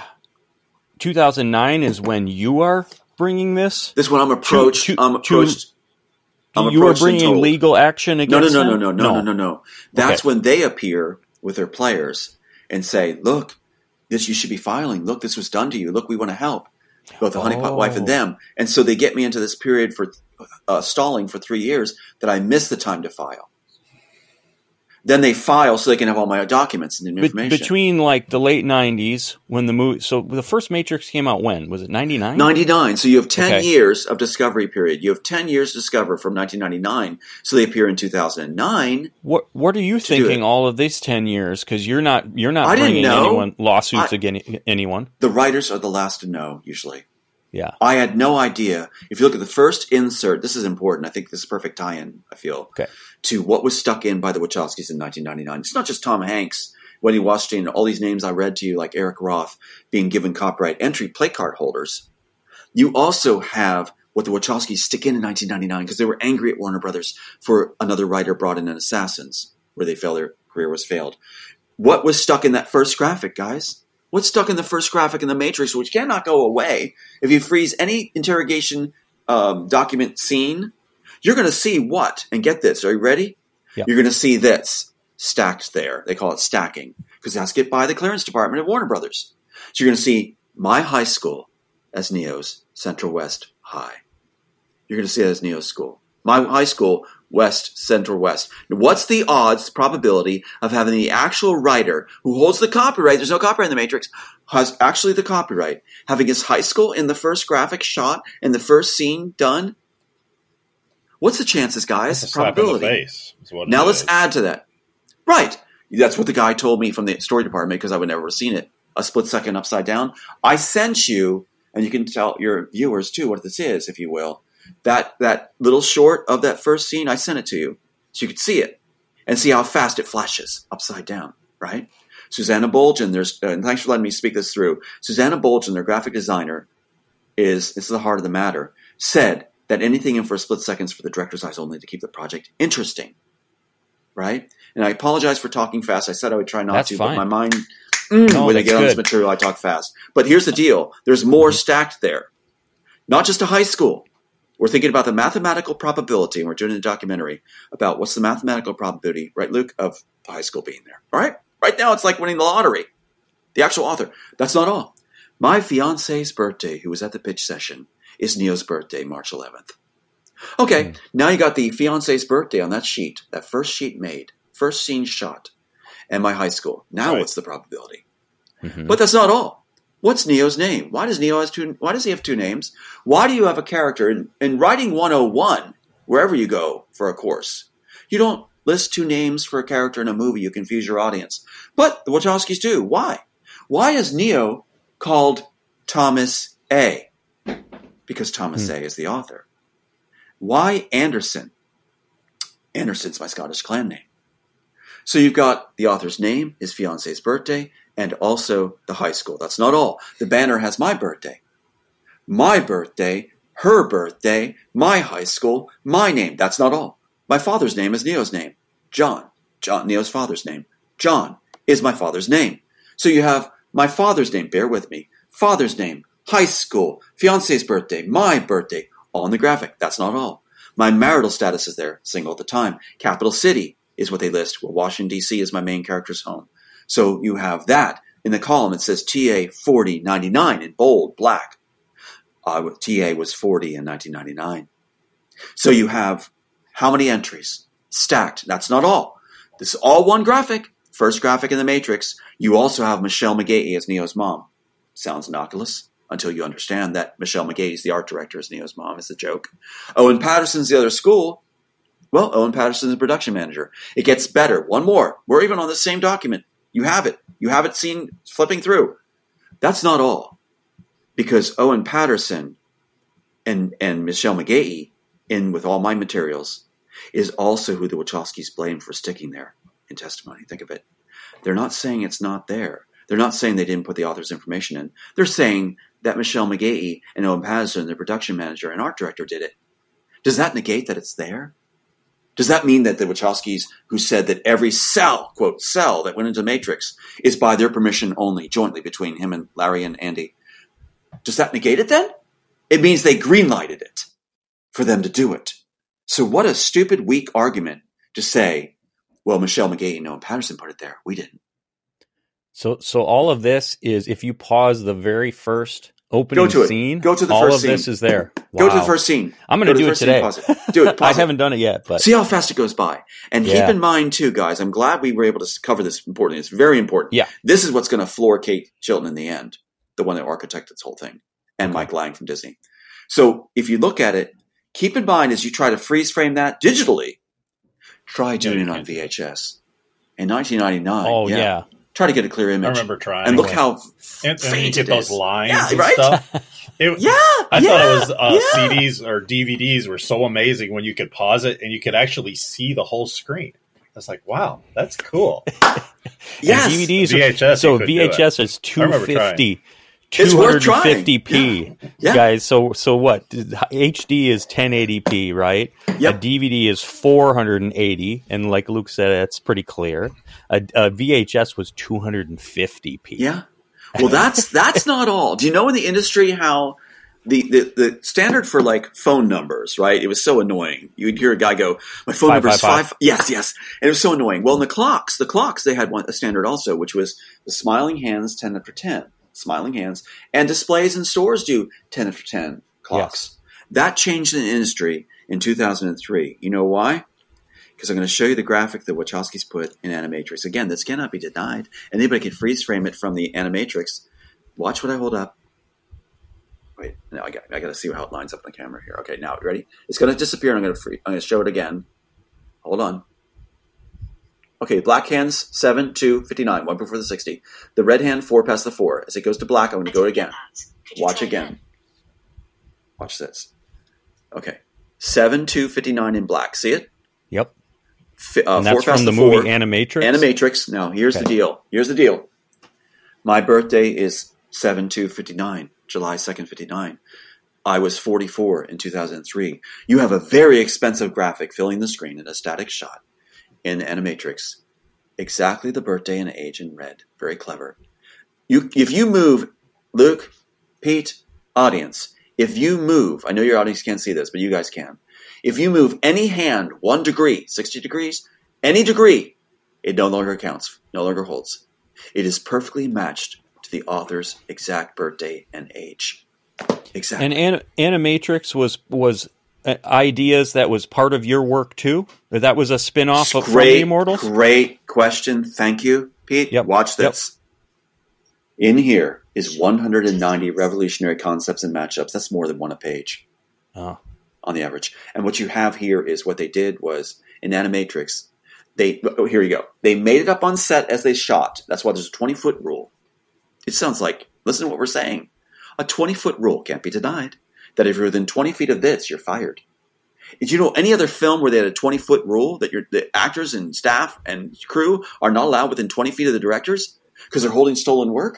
2009 is when you are bringing this? This is when I'm approached. You are bringing legal action against them? No. That's when they appear with their players and say, look, this you should be filing. Look, this was done to you. Look, we want to help. Both the honeypot wife and them. And so they get me into this period for stalling for 3 years that I missed the time to file. Then they file so they can have all my documents and information. Between like the late 90s when the movie, so the first Matrix came out when? Was it 99? 99. So you have 10 years of discovery period. You have 10 years to discover from 1999. So they appear in 2009. What are you thinking all of these 10 years? Because you're not bringing anyone lawsuits against anyone. The writers are the last to know usually. Yeah. I had no idea. If you look at the first insert, this is important. I think this is a perfect tie-in, I feel, to what was stuck in by the Wachowskis in 1999. It's not just Tom Hanks, Wendy Washington, all these names I read to you, like Eric Roth, being given copyright entry play card holders. You also have what the Wachowskis stick in 1999 because they were angry at Warner Brothers for another writer brought in Assassins, where they felt their career was failed. What was stuck in that first graphic, guys? What's stuck in the first graphic in the Matrix, which cannot go away? If you freeze any interrogation document scene, you're going to see what? And get this. Are you ready? Yep. You're going to see this stacked there. They call it stacking because it has to get by the clearance department of Warner Brothers. So you're going to see my high school as Neo's Central West High. You're going to see it as Neo's school. My high school, West, Central West. Now, what's the odds, probability of having the actual writer who holds the copyright, there's no copyright in the Matrix, has actually the copyright, having his high school in the first graphic shot and the first scene done? What's the chances, guys? That's a slap in the face, is what it now is. Let's add to that. Right. That's what the guy told me from the story department because I would never have seen it. A split second upside down. I sent you, and you can tell your viewers too what this is, if you will. That little short of that first scene, I sent it to you so you could see it and see how fast it flashes upside down, right? Susanna Bolgen, and thanks for letting me speak this through. Susanna Bolgen, their graphic designer, this is the heart of the matter, said that anything in for a split second is for the director's eyes only to keep the project interesting, right? And I apologize for talking fast. I said I would try not to, but my mind, when I get on this material, I talk fast. But here's the deal. There's more stacked there. Not just a high school. We're thinking about the mathematical probability, and we're doing a documentary about what's the mathematical probability, right, Luke, of the high school being there. All right? Right now, it's like winning the lottery. The actual author. That's not all. My fiance's birthday, who was at the pitch session, is Neo's birthday, March 11th. Okay, now you got the fiance's birthday on that sheet, that first sheet made, first scene shot, and my high school. Now what's the probability? Mm-hmm. But that's not all. What's Neo's name? Why does he have two names? Why do you have a character in Writing 101, wherever you go for a course? You don't list two names for a character in a movie. You confuse your audience. But the Wachowskis do. Why? Why is Neo called Thomas A? Because Thomas A is the author. Why Anderson? Anderson's my Scottish clan name. So you've got the author's name, his fiance's birthday, and also the high school. That's not all. The banner has my birthday, her birthday, my high school, my name. That's not all. My father's name is Neo's name. John, Neo's father's name. John is my father's name. So you have my father's name, bear with me, father's name, high school, fiance's birthday, my birthday, all in the graphic. That's not all. My marital status is there, single at the time. Capital city is what they list, where Washington, D.C. is my main character's home. So you have that. In the column, it says TA 4099 in bold, black. TA was 40 in 1999. So you have how many entries? Stacked. That's not all. This is all one graphic. First graphic in the Matrix. You also have Michelle McGahee as Neo's mom. Sounds innocuous until you understand that Michelle McGahee is the art director as Neo's mom. It's a joke. Owen Patterson's the other school. Well, Owen Patterson's the production manager. It gets better. One more. We're even on the same document. You have it. You have it seen flipping through. That's not all. Because Owen Patterson and Michelle McGahee, in with all my materials, is also who the Wachowskis blame for sticking there in testimony. Think of it. They're not saying it's not there. They're not saying they didn't put the author's information in. They're saying that Michelle McGahee and Owen Patterson, the production manager and art director, did it. Does that negate that it's there? Does that mean that the Wachowskis, who said that every cell, quote, cell that went into Matrix is by their permission only, jointly between him and Larry and Andy, does that negate it then? It means they greenlighted it for them to do it. So what a stupid, weak argument to say, well, Michelle McGahee and Owen Patterson put it there. We didn't. So all of this is, if you pause the very first opening Go to it. scene. Go to the all first of scene. this is there. Go to the Wow. first scene. I'm going to do it today. Pause it. Do it. Pause I haven't done it yet, but see how fast it goes by. And keep Yeah. in mind, too, guys, I'm glad we were able to cover this importantly. It's very important. Yeah. This is what's going to floor Kate Chilton in the end, the one that architected this whole thing, and Mike Lang from Disney. So if you look at it, keep in mind as you try to freeze frame that digitally, try doing it on VHS. In 1999, oh yeah. try to get a clear I image. remember trying. And look how and you faint get it those is. lines Yeah, and right? stuff. I Yeah, thought it was yeah. CDs or DVDs were so amazing when you could pause it and you could actually see the whole screen. I was like, wow, that's cool. Yes. And DVDs. VHS, So you couldn't do it. VHS is I remember 250. It's worth trying. 250p, Yeah. guys. So what? HD is 1080p, right? Yep. A DVD is 480, and like Luke said, that's pretty clear. A VHS was 250p. Yeah. Well, that's not all. Do you know in the industry how the standard for like phone numbers, right? It was so annoying. You would hear a guy go, "My phone number is 5." Yes. And it was so annoying. Well, in the clocks, they had a standard also, which was the smiling hands 10 after 10. Smiling hands, and displays in stores do 10 after 10 clocks. Yes. That changed in the industry in 2003. You know why? Because I'm going to show you the graphic that Wachowskis put in Animatrix. Again, this cannot be denied. Anybody can freeze frame it from the Animatrix. Watch what I hold up. Wait, now I got to see how it lines up on the camera here. Okay, now you ready? It's going to disappear, and I'm going to show it again. Hold on. Okay, black hands 7 to 59, 1 before the 60. The red hand 4 past the 4. As it goes to black, I'm going to go again. Watch again. Watch this. Okay, 7 to 59 in black. See it? Yep. And And that's from the movie Animatrix? Animatrix. Now, here's the deal. Here's the deal. My birthday is 7/2/59, July 2nd, 59. I was 44 in 2003. You have a very expensive graphic filling the screen in a static shot in Animatrix. Exactly the birthday and age in red. Very clever. If you move, Luke, Pete, audience, if you move, I know your audience can't see this, but you guys can. If you move any hand 1 degree, 60 degrees, any degree, it no longer counts, no longer holds. It is perfectly matched to the author's exact birthday and age. Exactly. And Animatrix was ideas that was part of your work too? That was a spin-off of From the Immortals? Great question. Thank you, Pete. Yep. Watch this. Yep. In here is 190 revolutionary concepts and matchups. That's more than one a page on the average. And what you have here is what they did was in Animatrix, here you go. They made it up on set as they shot. That's why there's a 20-foot rule. It sounds like, listen to what we're saying. A 20-foot rule can't be denied. That if you're within 20 feet of this, you're fired. Did you know any other film where they had a 20-foot rule that the actors and staff and crew are not allowed within 20 feet of the directors because they're holding stolen work?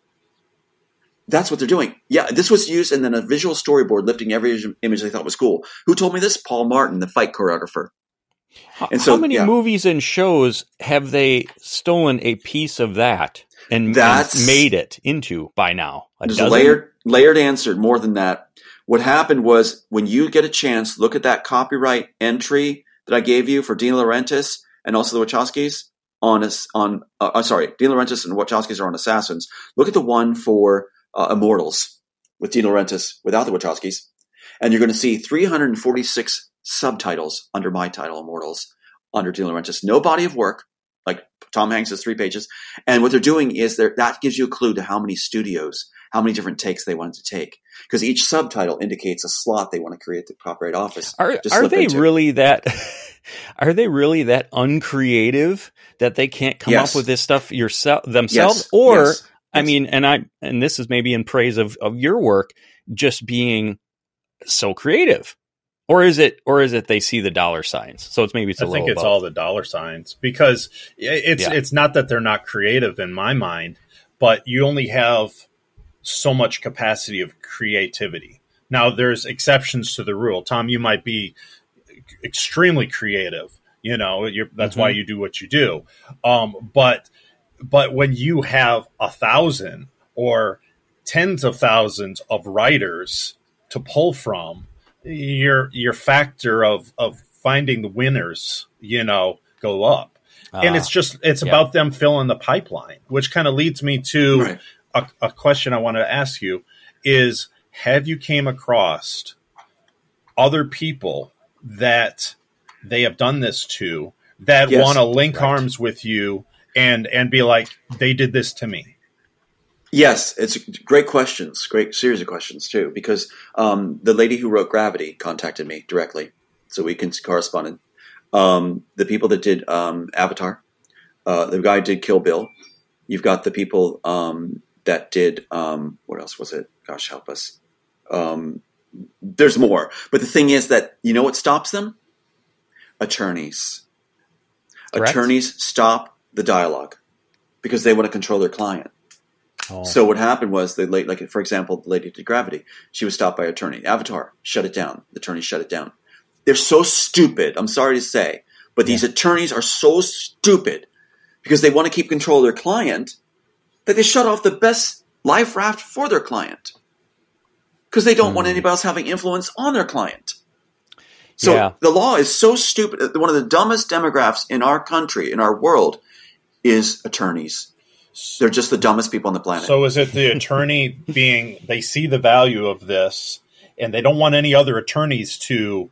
That's what they're doing. Yeah, this was used and then a visual storyboard lifting every image they thought was cool. Who told me this? Paul Martin, the fight choreographer. And so, how many movies and shows have they stolen a piece of that and made it into by now? There's a layered answer. More than that. What happened was when you get a chance, look at that copyright entry that I gave you for Dean Laurentiis and also the Wachowskis Dean Laurentiis and Wachowskis are on Assassins. Look at the one for Immortals with Dean Laurentiis without the Wachowskis, and you're going to see 346 subtitles under my title, Immortals, under Dean Laurentiis. No body of work, like Tom Hanks has 3 pages. And what they're doing is that gives you a clue to how many studios, how many different takes they wanted to take. Because each subtitle indicates a slot they want to create the copyright office. Are they really that uncreative that they can't come up with this stuff themselves? Yes. Or yes. I mean, and this is maybe in praise of your work, just being so creative. Or is it they see the dollar signs? So I think it's all the dollar signs, because it's not that they're not creative in my mind, but you only have so much capacity of creativity. Now there's exceptions to the rule. Tom, you might be extremely creative, that's why you do what you do. But when you have 1,000 or tens of thousands of writers to pull from, your factor of finding the winners, go up. And it's about them filling the pipeline, which kind of leads me to a question I want to ask you is, have you came across other people that they have done this to that want to link arms with you and be like, they did this to me? Yes, it's great questions, great series of questions too, because the lady who wrote Gravity contacted me directly, so we can correspond. The people that did Avatar, the guy did Kill Bill. You've got the people that did, what else was it? Gosh, help us. There's more. But the thing is that, you know what stops them? Attorneys. Correct. Attorneys stop the dialogue because they want to control their client. Oh. So what happened was, like for example, the lady did Gravity. She was stopped by attorney. Avatar, shut it down. The attorney shut it down. They're so stupid. I'm sorry to say. But these attorneys are so stupid because they want to keep control of their client that they shut off the best life raft for their client because they don't want anybody else having influence on their client. So the law is so stupid. One of the dumbest demographics in our country, in our world, is attorneys. They're just the dumbest people on the planet. So is it the attorney they see the value of this and they don't want any other attorneys to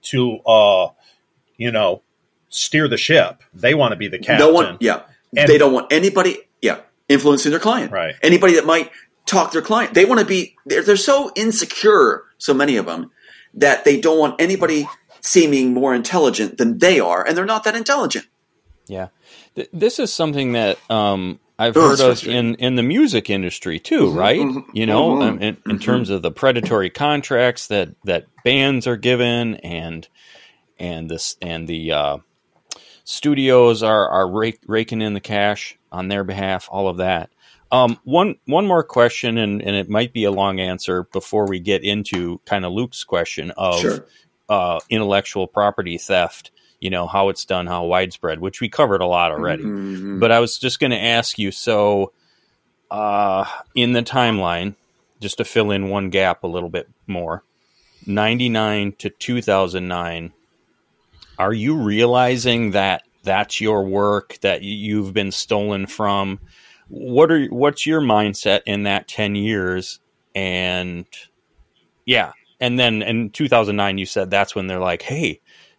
steer the ship? They want to be the captain. They don't want anybody influencing their client. Right. Anybody that might talk their client. They want to be, they're so insecure, so many of them, that they don't want anybody seeming more intelligent than they are, and they're not that intelligent. Yeah. This is something that I've heard of in the music industry too, right? You know, in terms of the predatory contracts that bands are given, and the studios are raking in the cash on their behalf, all of that. One more question, and it might be a long answer before we get into kind of Luke's question of intellectual property theft, you know, how it's done, how widespread, which we covered a lot already. But I was just going to ask you, so in the timeline, just to fill in one gap a little bit more, 99 to 2009, are you realizing that that's your work, that you've been stolen from? What's your mindset in that 10 years? And then in 2009, you said that's when they're like, hey,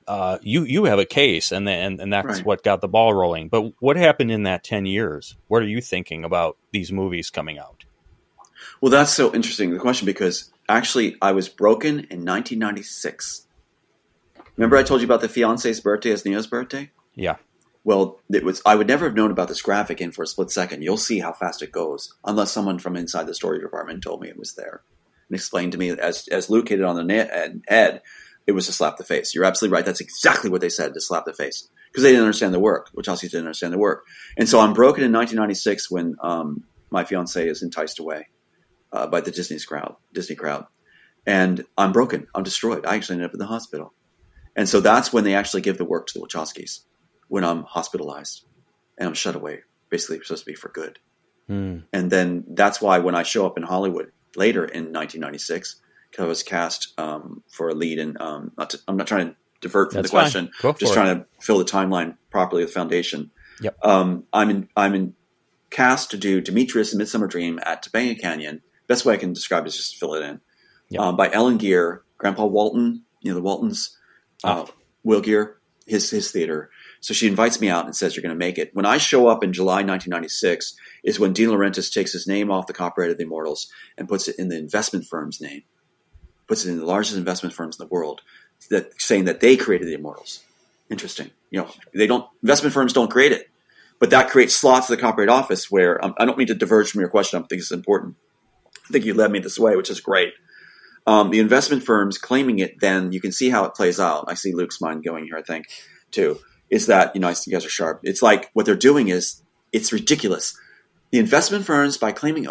you have a case, and that's what got the ball rolling. But what happened in that 10 years? What are you thinking about these movies coming out? Well, that's so interesting, the question, because actually I was broken in 1996. Remember I told you about the fiance's birthday as Neo's birthday? Yeah. Well, I would never have known about this graphic in for a split second. You'll see how fast it goes, unless someone from inside the story department told me it was there and explained to me, as Luke hit it on the net, and Ed, it was to slap the face. You're absolutely right. That's exactly what they said, to slap the face, because they didn't understand the work. Wachowski didn't understand the work. And so I'm broken in 1996 when my fiance is enticed away by the Disney crowd. And I'm broken. I'm destroyed. I actually ended up in the hospital. And so that's when they actually give the work to the Wachowskis, when I'm hospitalized and I'm shut away, basically supposed to be for good. And then that's why when I show up in Hollywood later in 1996, because I was cast for a lead in, I'm not trying to divert from the question, just trying to fill the timeline properly with foundation. Yep. I'm in cast to do Demetrius in Midsummer Dream at Topanga Canyon. Best way I can describe it is just fill it in. Yep. By Ellen Gear, Grandpa Walton, the Waltons, Will Gear, his theater. So she invites me out and says, you're going to make it. When I show up in July 1996 is when Dean Laurentiis takes his name off the copyright of the Immortals and puts it in the investment firm's name, puts it in the largest investment firms in the world, saying that they created the Immortals. Interesting. Investment firms don't create it, but that creates slots in the Copyright Office where, I don't mean to diverge from your question. I think it's important. I think you led me this way, which is great. The investment firms claiming it, then you can see how it plays out. I see Luke's mind going here, I think, too. Is that, I see you guys are sharp. It's like what they're doing is, it's ridiculous. The investment firms, by claiming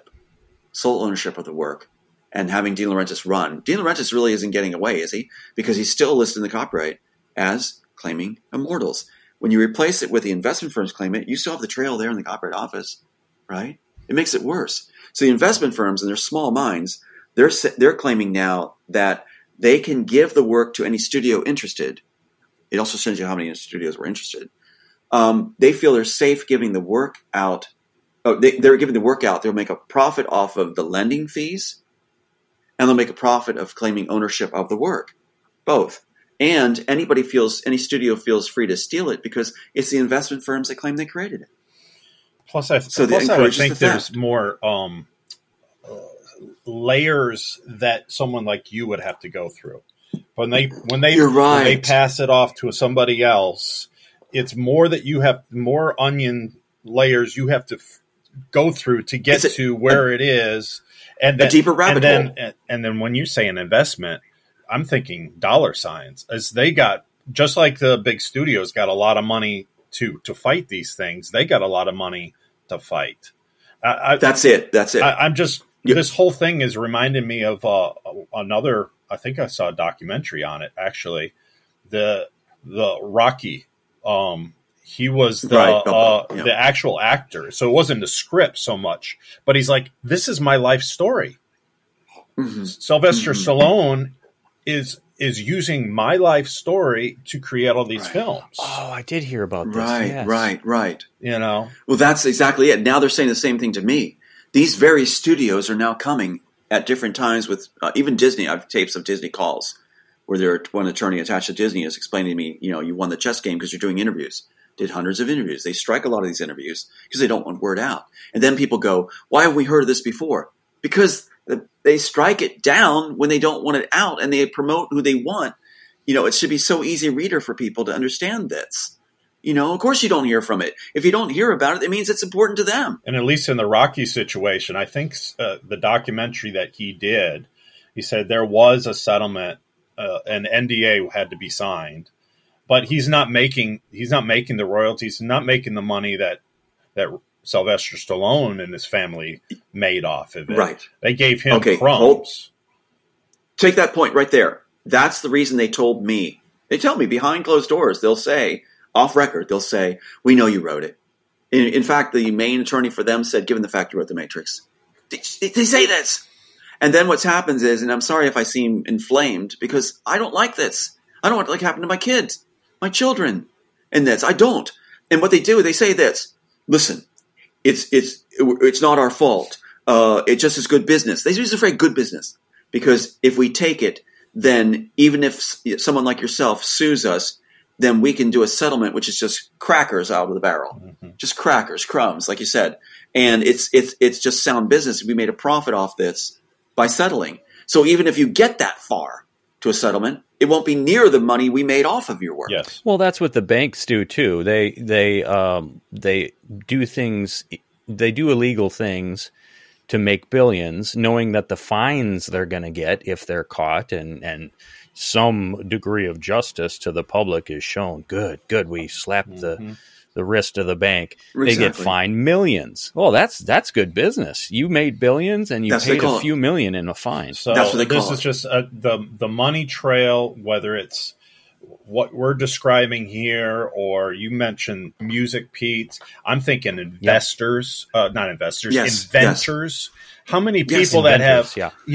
sole ownership of the work, and having Dean Laurentiis run, Dean Laurentiis really isn't getting away, is he? Because he's still listed in the copyright as claiming Immortals. When you replace it with the investment firms claim it, you still have the trail there in the Copyright Office, right? It makes it worse. So the investment firms, in their small minds, they're claiming now that they can give the work to any studio interested. It also shows you how many studios were interested. They feel they're safe giving the work out. They're giving the work out. They'll make a profit off of the lending fees and they'll make a profit of claiming ownership of the work. Both. And any studio feels free to steal it because it's the investment firms that claim they created it. Plus, I would think there's more layers that someone like you would have to go through. When they pass it off to somebody else, it's more that you have more onion layers you have to go through to get to where it is, and then, a deeper rabbit hole. And then when you say an investment, I'm thinking dollar signs, as they got, just like the big studios got a lot of money to fight these things. They got a lot of money to fight. That's it. I'm just, this whole thing is reminding me of another, I think I saw a documentary on it, actually. The Rocky, he was the actual actor. So it wasn't the script so much, but he's like, this is my life story. Mm-hmm. Sylvester Stallone is using my life story to create all these films. Oh, I did hear about this. Right. You know? Well, that's exactly it. Now they're saying the same thing to me. These very studios are now coming at different times with even Disney. I have tapes of Disney calls where one attorney attached to Disney is explaining to me, you won the chess game because you're doing interviews. Did hundreds of interviews. They strike a lot of these interviews because they don't want word out. And then people go, why have we heard of this before? Because they strike it down when they don't want it out, and they promote who they want. It should be so easy reader for people to understand this. Of course you don't hear from it. If you don't hear about it, it means it's important to them. And at least in the Rocky situation, I think the documentary that he did, he said there was a settlement, an NDA had to be signed, but he's not making the royalties, he's not making the money that Sylvester Stallone and his family made off of it. Right. They gave him crumbs. Take that point right there. That's the reason they told me. They tell me behind closed doors, they'll say, off record, they'll say, we know you wrote it. In fact, the main attorney for them said, given the fact you wrote The Matrix. They say this. And then what happens is, and I'm sorry if I seem inflamed, because I don't like this. I don't want it to happen to my kids, my children, and this. I don't. And what they do, they say this. Listen, it's not our fault. It's just as good business. They use the phrase good business because if we take it, then even if someone like yourself sues us, then we can do a settlement, which is just crackers out of the barrel, just crackers, crumbs, like you said. And it's just sound business. We made a profit off this by settling. So even if you get that far to a settlement, it won't be near the money we made off of your work. Yes. Well, that's what the banks do too. They do things. They do illegal things to make billions, knowing that the fines they're going to get if they're caught and some degree of justice to the public is shown. Good. We slapped the wrist of the bank. Exactly. They get fined millions. Well, that's good business. You made billions and you paid a few million in a fine. So that's what they call this is just the money trail, whether it's what we're describing here, or you mentioned music, Pete. I'm thinking investors, not investors, inventors. Yes. How many people that have,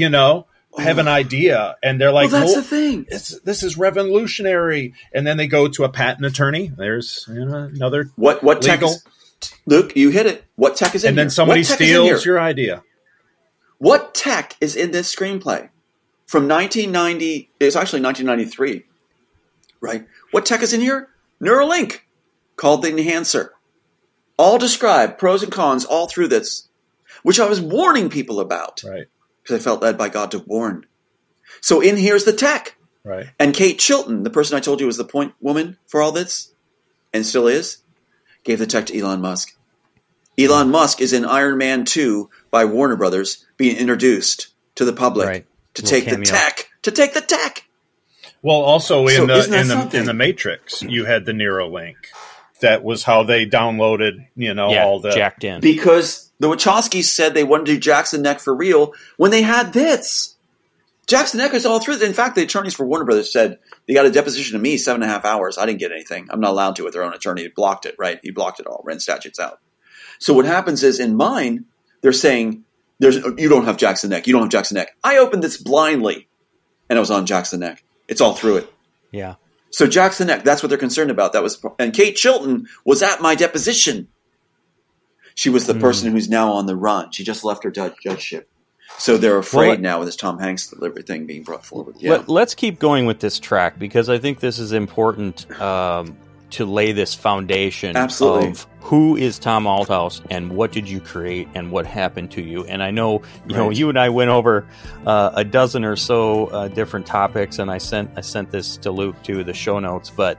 have an idea and they're like, well, that's the thing. This is revolutionary. And then they go to a patent attorney. There's another what legal. Tech is, Luke, you hit it. What tech is in here? And then somebody steals your idea. What tech is in this screenplay? From 1990, it's actually 1993, right? What tech is in here? Neuralink, called the enhancer. All described, pros and cons, all through this, which I was warning people about. Right. Because I felt led by God to warn. So in here's the tech. Right. And Kate Chilton, the person I told you was the point woman for all this, and still is, gave the tech to Elon Musk. Elon Musk is in Iron Man 2 by Warner Brothers being introduced to the public to take the tech. To take the tech. Well, also in the Matrix, you had the Neuralink. That was how they downloaded, all the jacked in. Because the Wachowskis said they wanted to do Jackson Neck for real when they had this. Jackson Neck is all through. In fact, the attorneys for Warner Brothers said they got a deposition of me 7.5 hours. I didn't get anything. I'm not allowed to with their own attorney. He blocked it, right? He blocked it all. Ran statutes out. So what happens is in mine, they're saying, you don't have Jackson Neck. You don't have Jackson Neck. I opened this blindly, and I was on Jackson Neck. It's all through it. Yeah. So Jackson Neck, that's what they're concerned about. And Kate Chilton was at my deposition. She was the person who's now on the run. She just left her judgeship. So they're afraid now with this Tom Hanks delivery thing being brought forward. Yeah. Let's keep going with this track, because I think this is important to lay this foundation of who is Tom Althouse and what did you create and what happened to you. And I know, you know, you and I went over a dozen or so different topics, and I sent this to Luke too, the show notes. But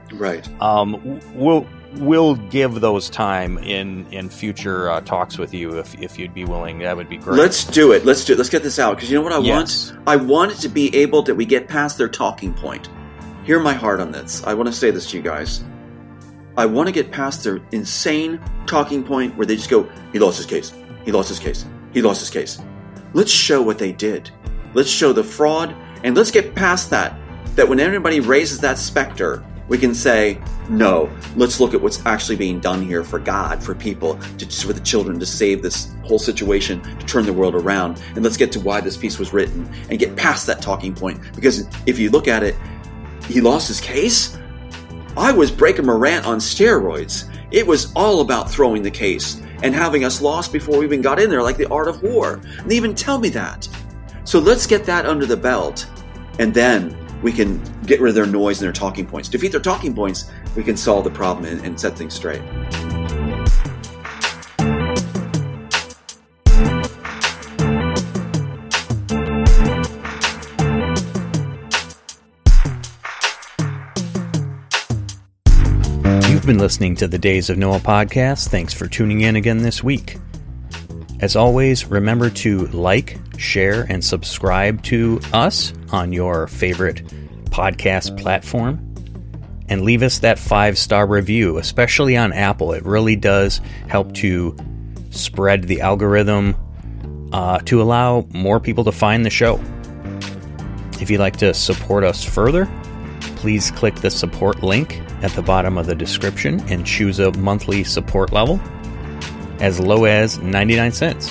we'll give those time in future talks with you if you'd be willing. That would be great. Let's do it. Let's get this out, because you know what I want? I want it to be able that we get past their talking point. Hear my heart on this. I want to say this to you guys. I want to get past their insane talking point where they just go, he lost his case. He lost his case. He lost his case. Let's show what they did. Let's show the fraud, and let's get past that when everybody raises that specter, we can say, no, let's look at what's actually being done here for God, for people, for the children, to save this whole situation, to turn the world around. And let's get to why this piece was written and get past that talking point. Because if you look at it, he lost his case? I was Breaker Morant on steroids. It was all about throwing the case and having us lost before we even got in there, like the Art of War. And they even tell me that. So let's get that under the belt, and then we can get rid of their noise and their talking points. Defeat their talking points, we can solve the problem and set things straight. You've been listening to the Days of Noah podcast. Thanks for tuning in again this week. As always, remember to like, share, and subscribe to us on your favorite podcast platform. And leave us that 5-star review, especially on Apple. It really does help to spread the algorithm to allow more people to find the show. If you'd like to support us further, please click the support link at the bottom of the description and choose a monthly support level as low as 99 cents.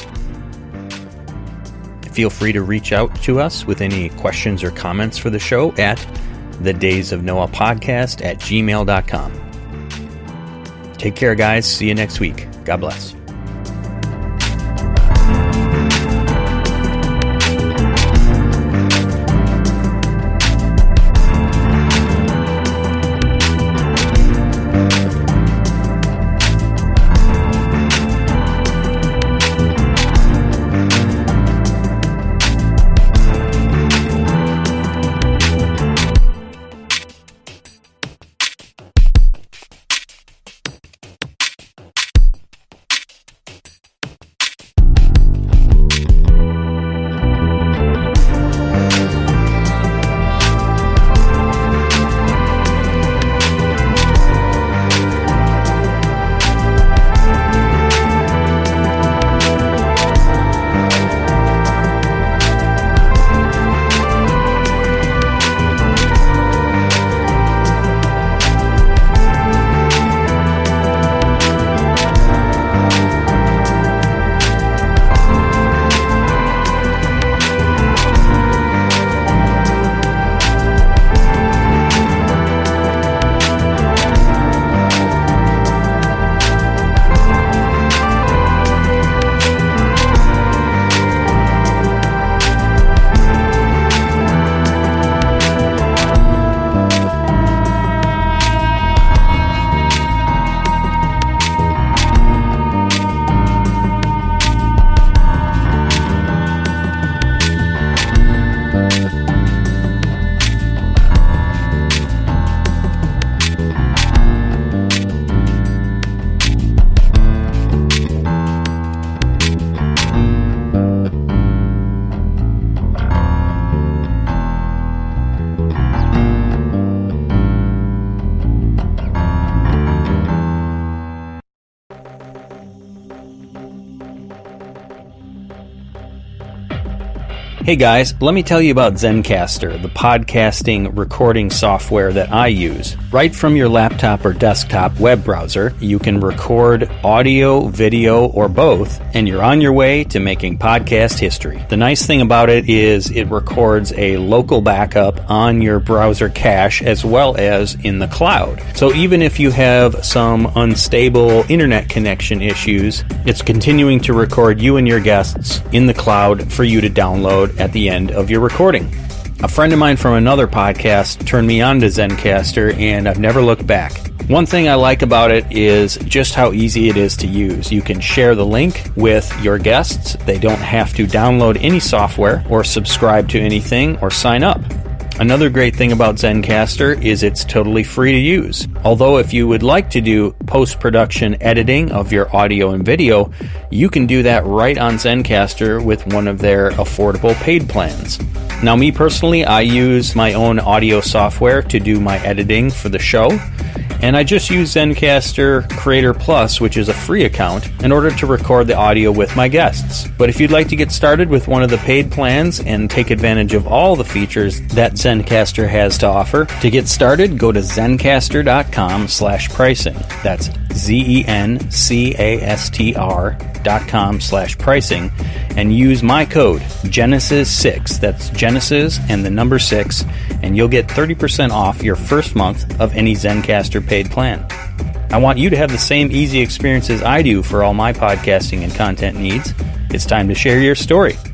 Feel free to reach out to us with any questions or comments for the show at thedaysofnoahpodcast@gmail.com. Take care, guys. See you next week. God bless. Hey guys, let me tell you about Zencastr, the podcasting recording software that I use. Right from your laptop or desktop web browser, you can record audio, video, or both, and you're on your way to making podcast history. The nice thing about it is it records a local backup on your browser cache as well as in the cloud. So even if you have some unstable internet connection issues, it's continuing to record you and your guests in the cloud for you to download at the end of your recording. A friend of mine from another podcast turned me on to Zencastr, and I've never looked back. One thing I like about it is just how easy it is to use. You can share the link with your guests. They don't have to download any software or subscribe to anything or sign up. Another great thing about Zencastr is it's totally free to use. Although if you would like to do post-production editing of your audio and video, you can do that right on Zencastr with one of their affordable paid plans. Now, me personally, I use my own audio software to do my editing for the show, and I just use Zencastr Creator Plus, which is a free account, in order to record the audio with my guests. But if you'd like to get started with one of the paid plans and take advantage of all the features that Zencastr has to offer, to get started, go to zencastr.com/pricing. That's zencastr.com/pricing, and use my code Genesis6. That's Genesis and the number 6, and you'll get 30% off your first month of any Zencastr paid plan. I want you to have the same easy experience as I do for all my podcasting and content needs. It's time to share your story.